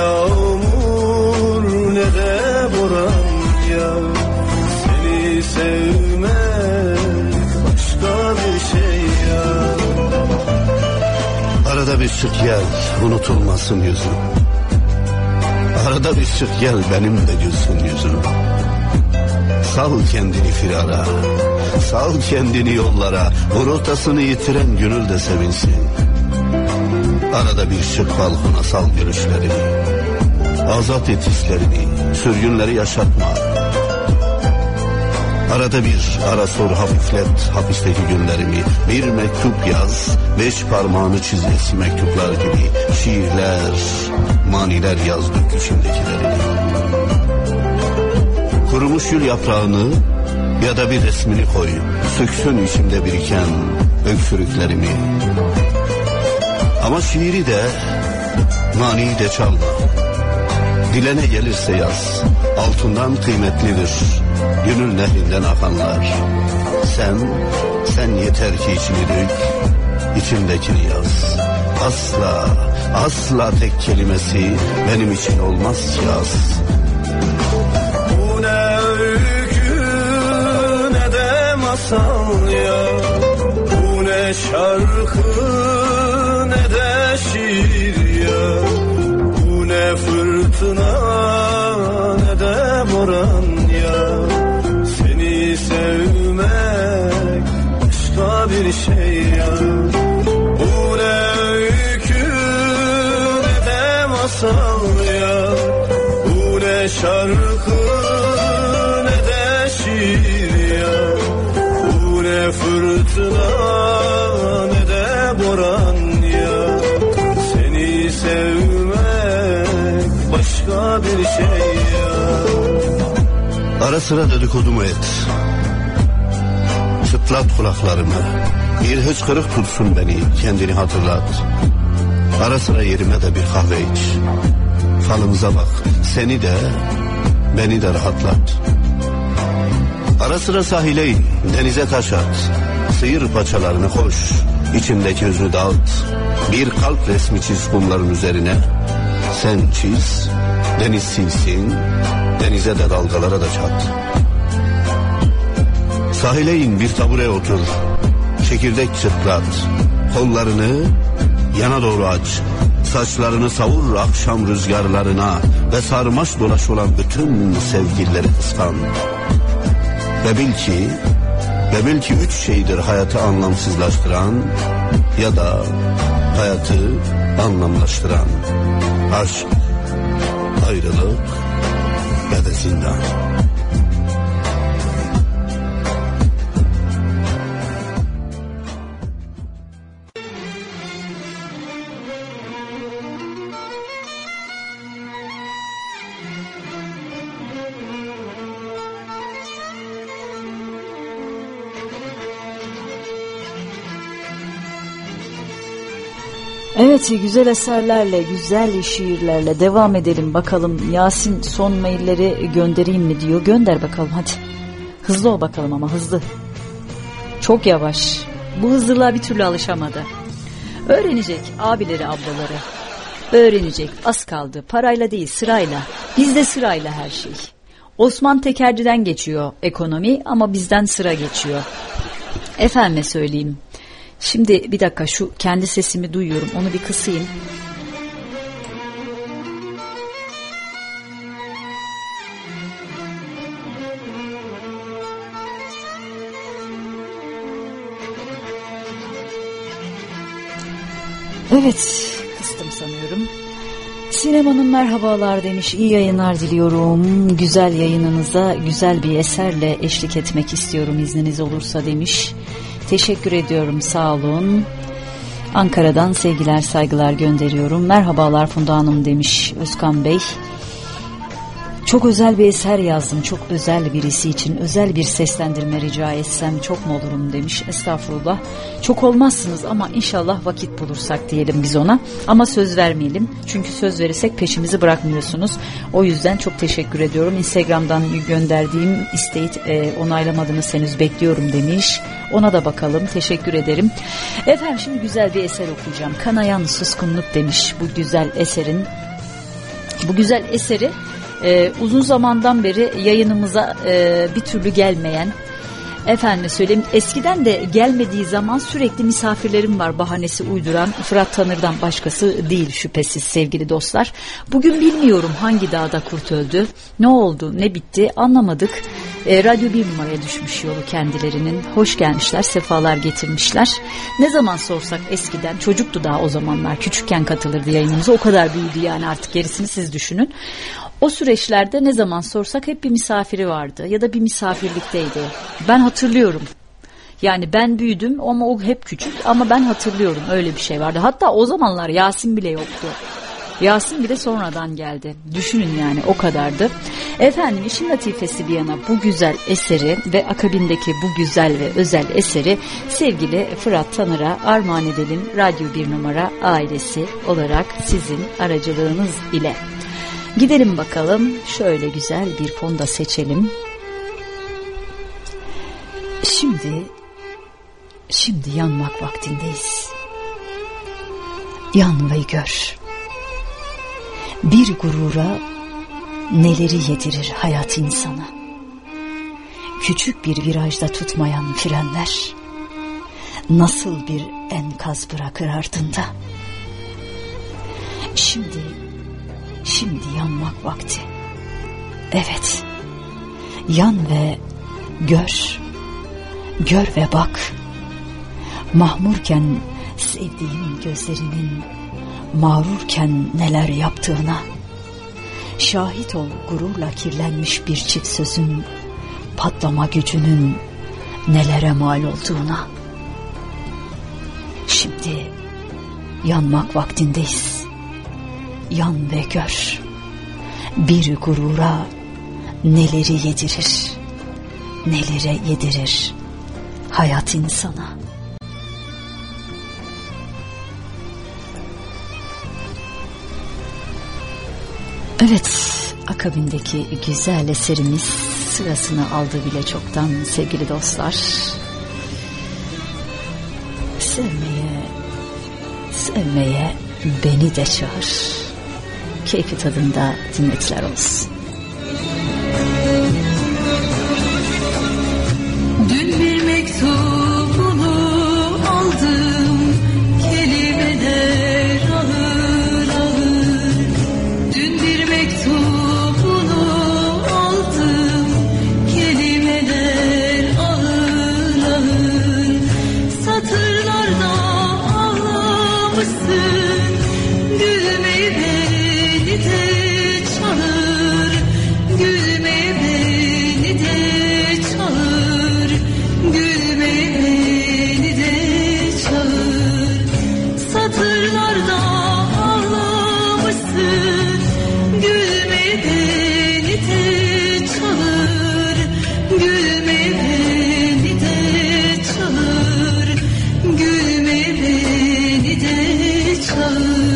yağmur ne de boran ya. Seni sevmek başka bir şey ya. Arada bir çık gel, unutulmasın yüzüm. Arada bir çık gel, benim de gülsün yüzüm. Sal kendini firara, sal kendini yollara. Bu rotasını yitiren gönül de sevinsin. Arada bir çık balkona, sal gülüşlerini. Azat et hislerini, sürgünleri yaşatma. Arada bir ara sor, hafiflet hapisteki günlerimi. Bir mektup yaz, beş parmağını çiz eski mektuplar gibi. Şiirler, maniler yaz dök içimdekilerini. Kurumuş gül yaprağını ya da bir resmini koy. Söksün içimde biriken öksürüklerimi. Ama şiiri de, maniyi de çalma. Dilene gelirse yaz, altından kıymetlidir gönül nehrinden akanlar. Sen, sen yeter ki içini dök, içindekini yaz. Asla, asla tek kelimesi benim için olmaz ki az. Bu ne öykü ne de masal ya. Bu ne şarkı ne de şiir ya. Bu ne fırtına ne de boran ya. Seni sevmek başka bir şey ya. Bu ne öykü ne de masal ya. Bu şarkı ne de şiir ya. Bu ne fırtına ne de boran ya. Seni sevmek başka bir şey ya. Ara sıra dedikodumu et. Çıtlat kulaklarımı. Bir hıçkırık tutsun beni, kendini hatırlat. Ara sıra yerime de bir kahve iç. Falımıza bak, seni de beni de rahatlat. Ara sıra sahile in, denize taş at. Sıyır paçalarını koş, içindeki hüznü dağıt. Bir kalp resmi çiz kumların üzerine. Sen çiz, deniz silsin, denize de dalgalara da çat. Sahile in, bir tabure otur. Çekirdek çıtlat. Kollarını yana doğru aç. Saçlarını savur akşam rüzgarlarına ve sarmaş dolaş olan bütün sevgilileri kıskan. Ve bil ki, ve bil ki üç şeydir hayatı anlamsızlaştıran ya da hayatı anlamlaştıran: aşk, ayrılık ve de zindan. Evet, güzel eserlerle, güzel şiirlerle devam edelim bakalım. Yasin son mailleri göndereyim mi diyor. Gönder bakalım hadi. Hızlı ol bakalım ama hızlı. Çok yavaş. Bu hızlılığa bir türlü alışamadı. Öğrenecek abileri ablaları. Öğrenecek, az kaldı. Parayla değil, sırayla. Bizde sırayla her şey. Osman Tekerci'den geçiyor ekonomi ama bizden sıra geçiyor. Efendime söyleyeyim. Şimdi bir dakika, şu kendi sesimi duyuyorum, onu bir kısayım. Evet, kıstım sanıyorum. Sinem Hanım merhabalar demiş, iyi yayınlar diliyorum. Güzel yayınınıza güzel bir eserle eşlik etmek istiyorum izniniz olursa demiş. Teşekkür ediyorum, sağ olun. Ankara'dan sevgiler saygılar gönderiyorum. Merhabalar Funda Hanım demiş Özkan Bey. Çok özel bir eser yazdım. Çok özel birisi için özel bir seslendirme rica etsem çok mu olurum demiş. Estağfurullah. Çok olmazsınız ama inşallah vakit bulursak diyelim biz ona. Ama söz vermeyelim. Çünkü söz verirsek peşimizi bırakmıyorsunuz. O yüzden çok teşekkür ediyorum. Instagram'dan gönderdiğim isteği e, onaylamadınız henüz, bekliyorum demiş. Ona da bakalım. Teşekkür ederim. Efendim şimdi güzel bir eser okuyacağım. Kanayan Suskunluk demiş bu güzel eserin. Bu güzel eseri Ee, uzun zamandan beri yayınımıza e, bir türlü gelmeyen, efendim söyleyeyim, eskiden de gelmediği zaman sürekli misafirlerim var bahanesi uyduran Fırat Tanır'dan başkası değil şüphesiz sevgili dostlar. Bugün bilmiyorum hangi dağda kurt öldü, ne oldu, ne bitti anlamadık. E, radyo bir numaraya düşmüş yolu kendilerinin. Hoş gelmişler, sefalar getirmişler. Ne zaman sorsak eskiden, çocuktu daha o zamanlar, küçükken katılırdı yayınımıza, o kadar büyüdü yani, artık gerisini siz düşünün. O süreçlerde ne zaman sorsak hep bir misafiri vardı ya da bir misafirlikteydi. Ben hatırlıyorum. Yani ben büyüdüm ama o hep küçük, ama ben hatırlıyorum öyle bir şey vardı. Hatta o zamanlar Yasin bile yoktu. Yasin bile sonradan geldi. Düşünün yani, o kadardı. Efendim işin latifesi bir yana bu güzel eseri ve akabindeki bu güzel ve özel eseri sevgili Fırat Tanır'a armağan edelim. Radyo bir numara ailesi olarak sizin aracılığınız ile. Gidelim bakalım, şöyle güzel bir fonda seçelim. Şimdi, şimdi yanmak vaktindeyiz. Yan ve gör. Bir gurura neleri yedirir hayat insana. Küçük bir virajda tutmayan frenler nasıl bir enkaz bırakır ardında. Şimdi Şimdi yanmak vakti. Evet. Yan ve gör. Gör ve bak. Mahmurken sevdiğim gözlerinin mağrurken neler yaptığına. Şahit ol gururla kirlenmiş bir çift sözün patlama gücünün nelere mal olduğuna. Şimdi yanmak vaktindeyiz. Yan ve gör. Bir gurura neleri yedirir, nelere yedirir hayat insana. Evet, akabindeki güzel eserimiz sırasını aldı bile çoktan sevgili dostlar. Sevmeye, sevmeye beni de çağır. Keyfi tadında dinletiler olsun. Dün bir mektubunu aldım, kelimeler ağır ağır. Dün bir mektubunu aldım, kelimeler ağır ağır. Satırlarda ağlamışsın, gülmeyi beni de çağır, gülmeyi beni de çağır, gülmeyi beni de çağır. Satırlarda ağlamışsın, gülmeyi beni de çağır, gülmeyi beni de çağır, gülmeyi beni de çağır.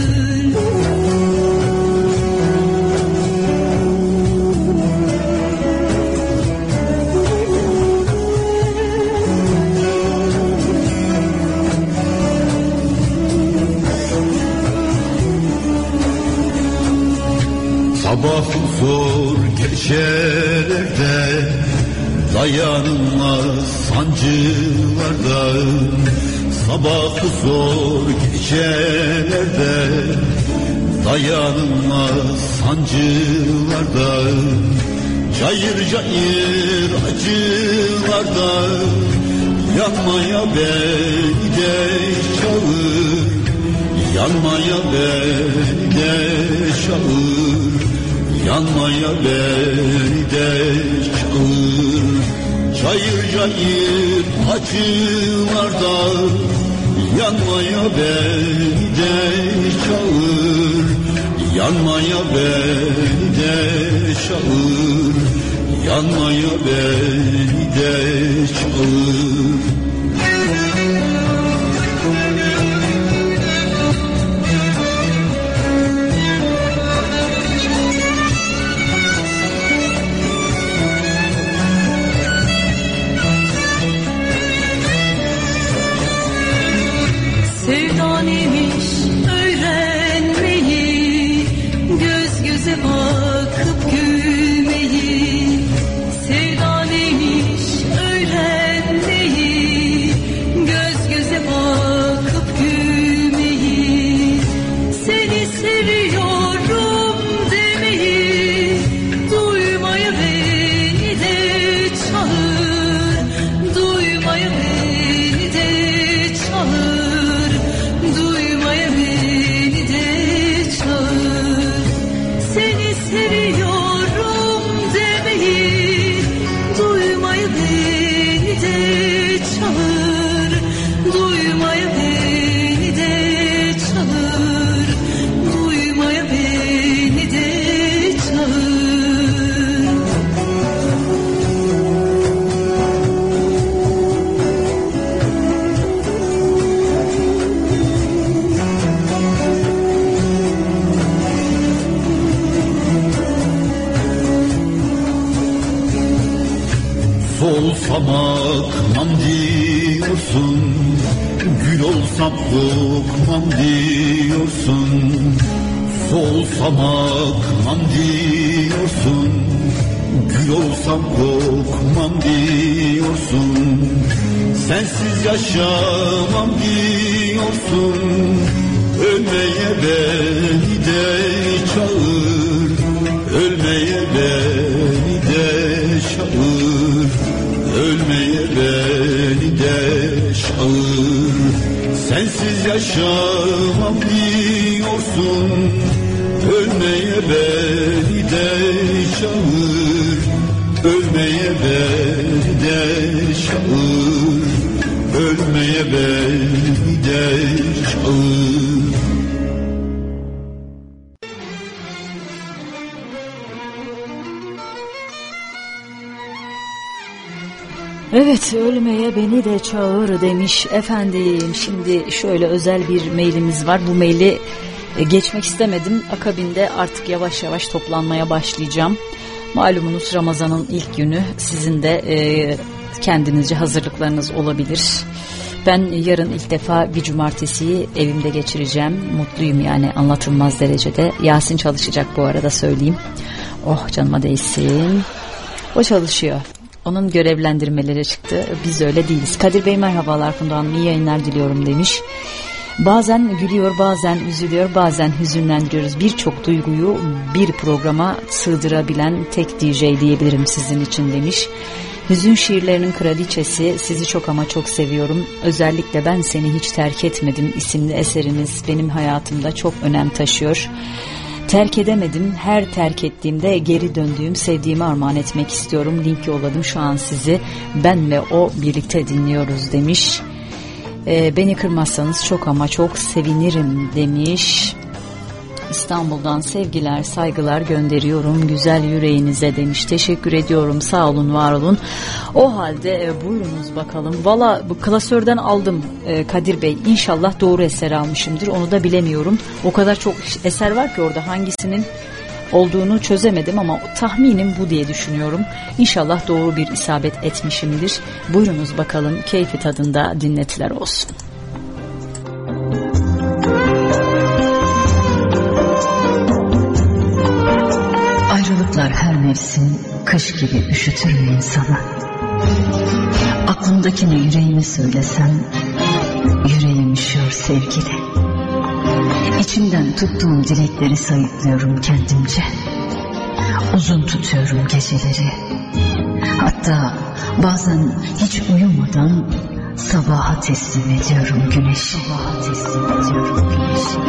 Sabah zor gecelerde, dayanılmaz sancılarda. Sabah zor gecelerde, dayanılmaz sancılarda. Cayır cayır acılarda, yanmaya beni de çağır, yanmaya beni de çağır, yanmaya beni de çağır. Cayır cayır acılarda, yanmaya beni de çağır, yanmaya beni de çağır, yanmaya beni de çağır. Sevdan imiş öğrenmeyi, göz göze bakıp gülmeyi. Sevdan imiş öğrenmeyi, göz göze bakıp gülmeyi. Seni seviyorum demeyi, duymaya beni de çağır, duymaya beni de çağır, duymaya beni de çağır. Seni seviyorum demeyi, duymaya beni de çağır, duymaya beni de çağır, duymaya beni de çağır. Solsam akmam diyorsun, gül olsam kokmam diyorsun. Solsam akmam diyorsun, gül olsam kokmam diyorsun. Sensiz yaşamam diyorsun, ölmeye beni de çağır, ölmeye beni de çağır, ölmeye beni de çağır. Sensiz yaşamam diyorsun, ölmeye beni çağır, ölmeye belde çağır, ölmeye belde çağır. Evet, ölmeye beni de çağır demiş efendim. Şimdi şöyle özel bir mailimiz var. Bu maili geçmek istemedim. Akabinde artık yavaş yavaş toplanmaya başlayacağım. Malumunuz Ramazan'ın ilk günü. Sizin de e, kendinizce hazırlıklarınız olabilir. Ben yarın ilk defa bir cumartesiyi evimde geçireceğim. Mutluyum yani, anlatılmaz derecede. Yasin çalışacak bu arada, söyleyeyim. Oh, canıma değsin. O çalışıyor. Onun görevlendirmeleri çıktı. Biz öyle değiliz. Kadir Bey merhabalar, Funda Hanım iyi yayınlar diliyorum demiş. Bazen gülüyor, bazen üzülüyor, bazen hüzünlendiriyoruz. Birçok duyguyu bir programa sığdırabilen tek D J diyebilirim sizin için demiş. Hüzün şiirlerinin kraliçesi, sizi çok ama çok seviyorum. Özellikle Ben Seni Hiç Terk Etmedim isimli eseriniz benim hayatımda çok önem taşıyor. Terk edemedim, her terk ettiğimde geri döndüğüm sevdiğimi armağan etmek istiyorum. Link yolladım şu an sizi. Ben ve o birlikte dinliyoruz demiş. Ee, beni kırmazsanız çok ama çok sevinirim demiş. İstanbul'dan sevgiler, saygılar gönderiyorum güzel yüreğinize demiş. Teşekkür ediyorum, sağ olun, var olun. O halde e, buyurunuz bakalım. Valla bu klasörden aldım e, Kadir Bey. İnşallah doğru eser almışımdır, onu da bilemiyorum. O kadar çok eser var ki orada, hangisinin olduğunu çözemedim ama tahminim bu diye düşünüyorum. İnşallah doğru bir isabet etmişimdir. Buyurunuz bakalım, keyfi tadında dinletiler olsun. Ayrılıklar her mevsim kış gibi üşütür mü insanı? Aklımdakini yüreğime söylesem, yüreğim üşüyor sevgili. İçimden tuttuğum dilekleri sayıklıyorum kendimce. Uzun tutuyorum geceleri. Hatta bazen hiç uyumadan sabaha teslim ediyorum güneşi. Sabaha teslim ediyorum güneşi.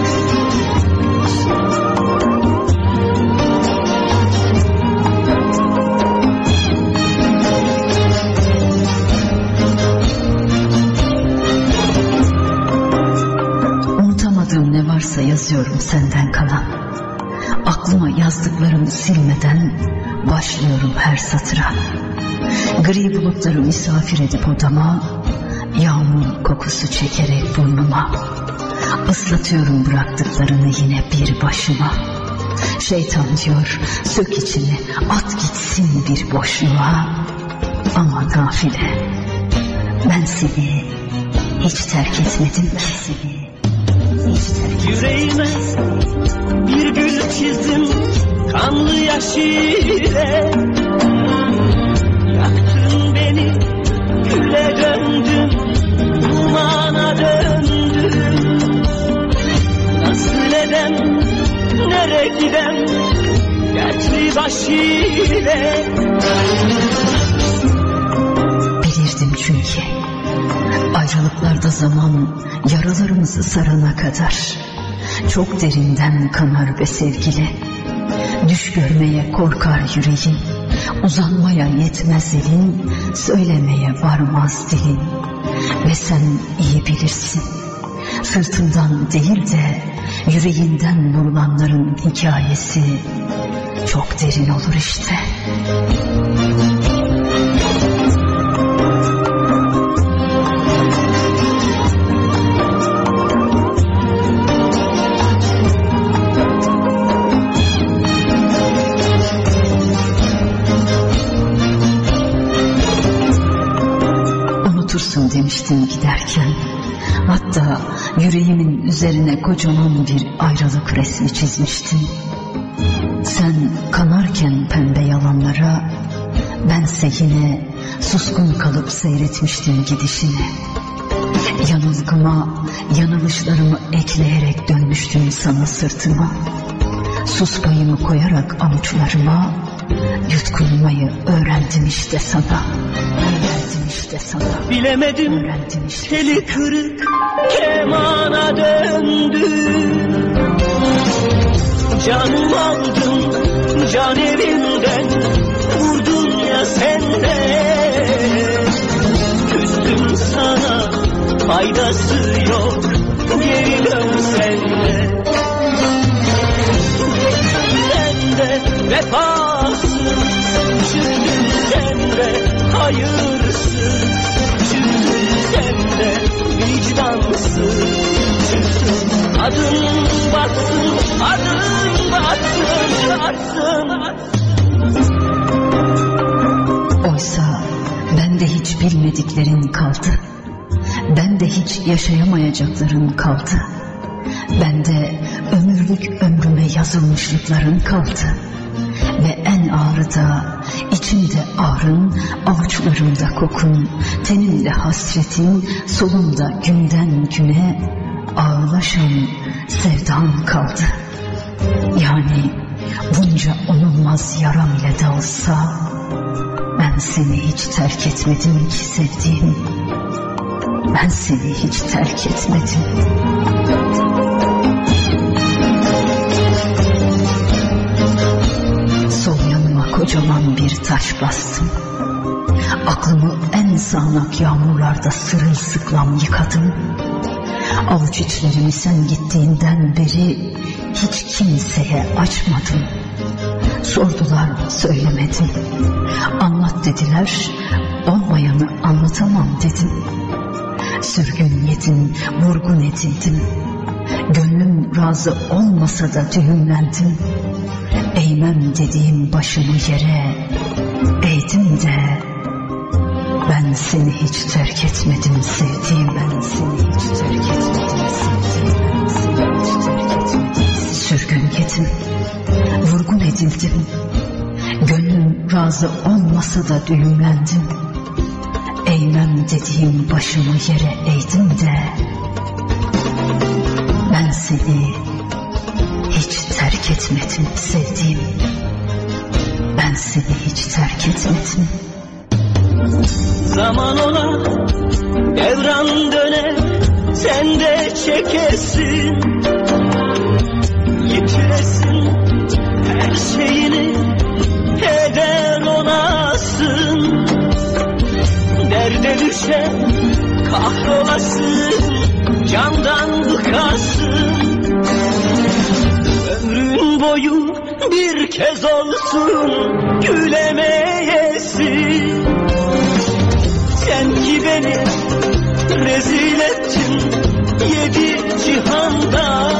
Ne varsa yazıyorum senden kalan. Aklıma yazdıklarımı silmeden başlıyorum her satıra. Gri bulutları misafir edip odama, yağmur kokusu çekerek burnuma. Islatıyorum bıraktıklarını yine bir başıma. Şeytan diyor, sök içini, at gitsin bir boşluğa. Ama gafile, ben seni hiç terk etmedim ki seni. Yüreğime bir gül çizdim kanlı yaş ile. Yaktın beni, güle döndüm, dumana döndüm. Nasıl edem, nereye gidem, dertli baş ile. Bilirdim çünkü ayrılıklarda zaman yaralarımızı sarana kadar çok derinden kanar be sevgili. Düş görmeye korkar yüreğin, uzanmaya yetmez elin, söylemeye varmaz dilin. Ve sen iyi bilirsin, sırtından değil de yüreğinden vurulanların hikayesi çok derin olur işte. Unutursun demiştin giderken, hatta yüreğimin üzerine kocaman bir ayrılık resmi çizmiştin. Sen kanarken pembe yalanlara, bense yine suskun kalıp seyretmiştim gidişini. Yanılgıma yanılışlarımı ekleyerek dönmüştüm sana sırtıma. Sus payımı koyarak avuçlarıma, yutkunmayı öğrendim işte sana. Öğrendim işte sana. Bilemedim, işte teli kırık kemana döndü. Canım aldın can evimden, vurdun ya sen de. Küstüm sana faydası yok, geri dönsen de. Sen de vefasız, çıktın sen de hayırsız. Çıktın sen de vicdansız. Çıktın adın batsın, adın batsın, batsın. Oysa ben de hiç bilmediklerin kaldı. Ben de hiç yaşayamayacakların kaldı. Ben de ömürlük ömrüme yazılmışlıkların kaldı. Ve en ağrı da içimde ağrın, avuçlarımda kokun, tenimde hasretin, solumda günden güne ağlaşan sevdan kaldı. Yani bunca onulmaz yaram ile de olsa ben seni hiç terk etmedim ki sevdiğim. Ben seni hiç terk etmedim. Sol yanıma kocaman bir taş bastım. Aklımı en sağanak yağmurlarda sırılsıklam yıkadım. Avuç içlerimi sen gittiğinden beri hiç kimseye açmadım. Sordular, söylemedim. Anlat dediler, olmayanı anlatamam dedim. Sürgün yedim, vurgun edildim. Gönlüm razı olmasa da düğümlendim. Eğmem dediğim başımı yere eğdim de ben seni hiç terk etmedim sevdiğim. Ben seni hiç terk etmedim sevdiğim. Ben seni hiç terk etmedim. Sürgün yedim, vurgun edildim. Gönlüm razı olmasa da düğümlendim. Eğmem dediğim başımı yere eğdim de ben seni hiç terk etmedim sevdiğim. Ben seni hiç terk etmedim. Zaman ola devran döner, sen de çekesin, yitiresin her şeyini, heder olasın. Derde düşen kahrolasın, candan bıkasın. Ömrün boyu bir kez olsun gülemeyesin. Sen ki beni rezil ettin yedi cihanda.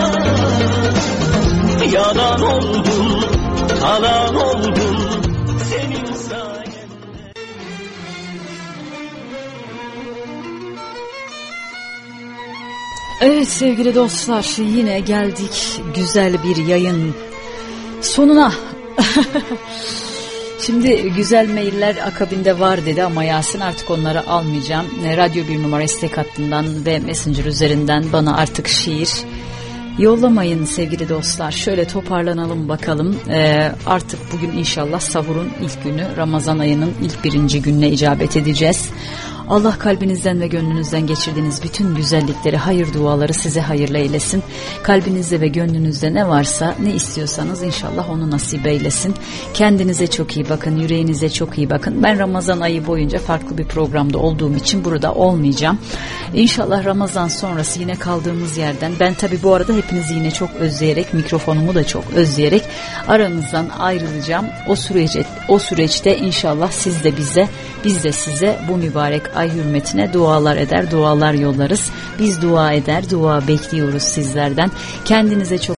Yalan oldum, talan oldum senin sayende. Evet sevgili dostlar, yine geldik güzel bir yayın sonuna. Şimdi güzel mailler akabinde var dedi ama Yasin artık onları almayacağım. Radyo bir numara istek hattından ve Messenger üzerinden bana artık şiir yollamayın sevgili dostlar. Şöyle toparlanalım bakalım. Ee, artık bugün inşallah sahurun ilk günü, Ramazan ayının ilk birinci gününe icabet edeceğiz. Allah kalbinizden ve gönlünüzden geçirdiğiniz bütün güzellikleri, hayır duaları size hayırlı eylesin. Kalbinizde ve gönlünüzde ne varsa, ne istiyorsanız inşallah onu nasip eylesin. Kendinize çok iyi bakın, yüreğinize çok iyi bakın. Ben Ramazan ayı boyunca farklı bir programda olduğum için burada olmayacağım. İnşallah Ramazan sonrası yine kaldığımız yerden, ben tabii bu arada hepinizi yine çok özleyerek, mikrofonumu da çok özleyerek aranızdan ayrılacağım. O sürece, o süreçte inşallah siz de bize, biz de size bu mübarek ay hürmetine dualar eder, dualar yollarız. Biz dua eder, dua bekliyoruz sizlerden. Kendinize çok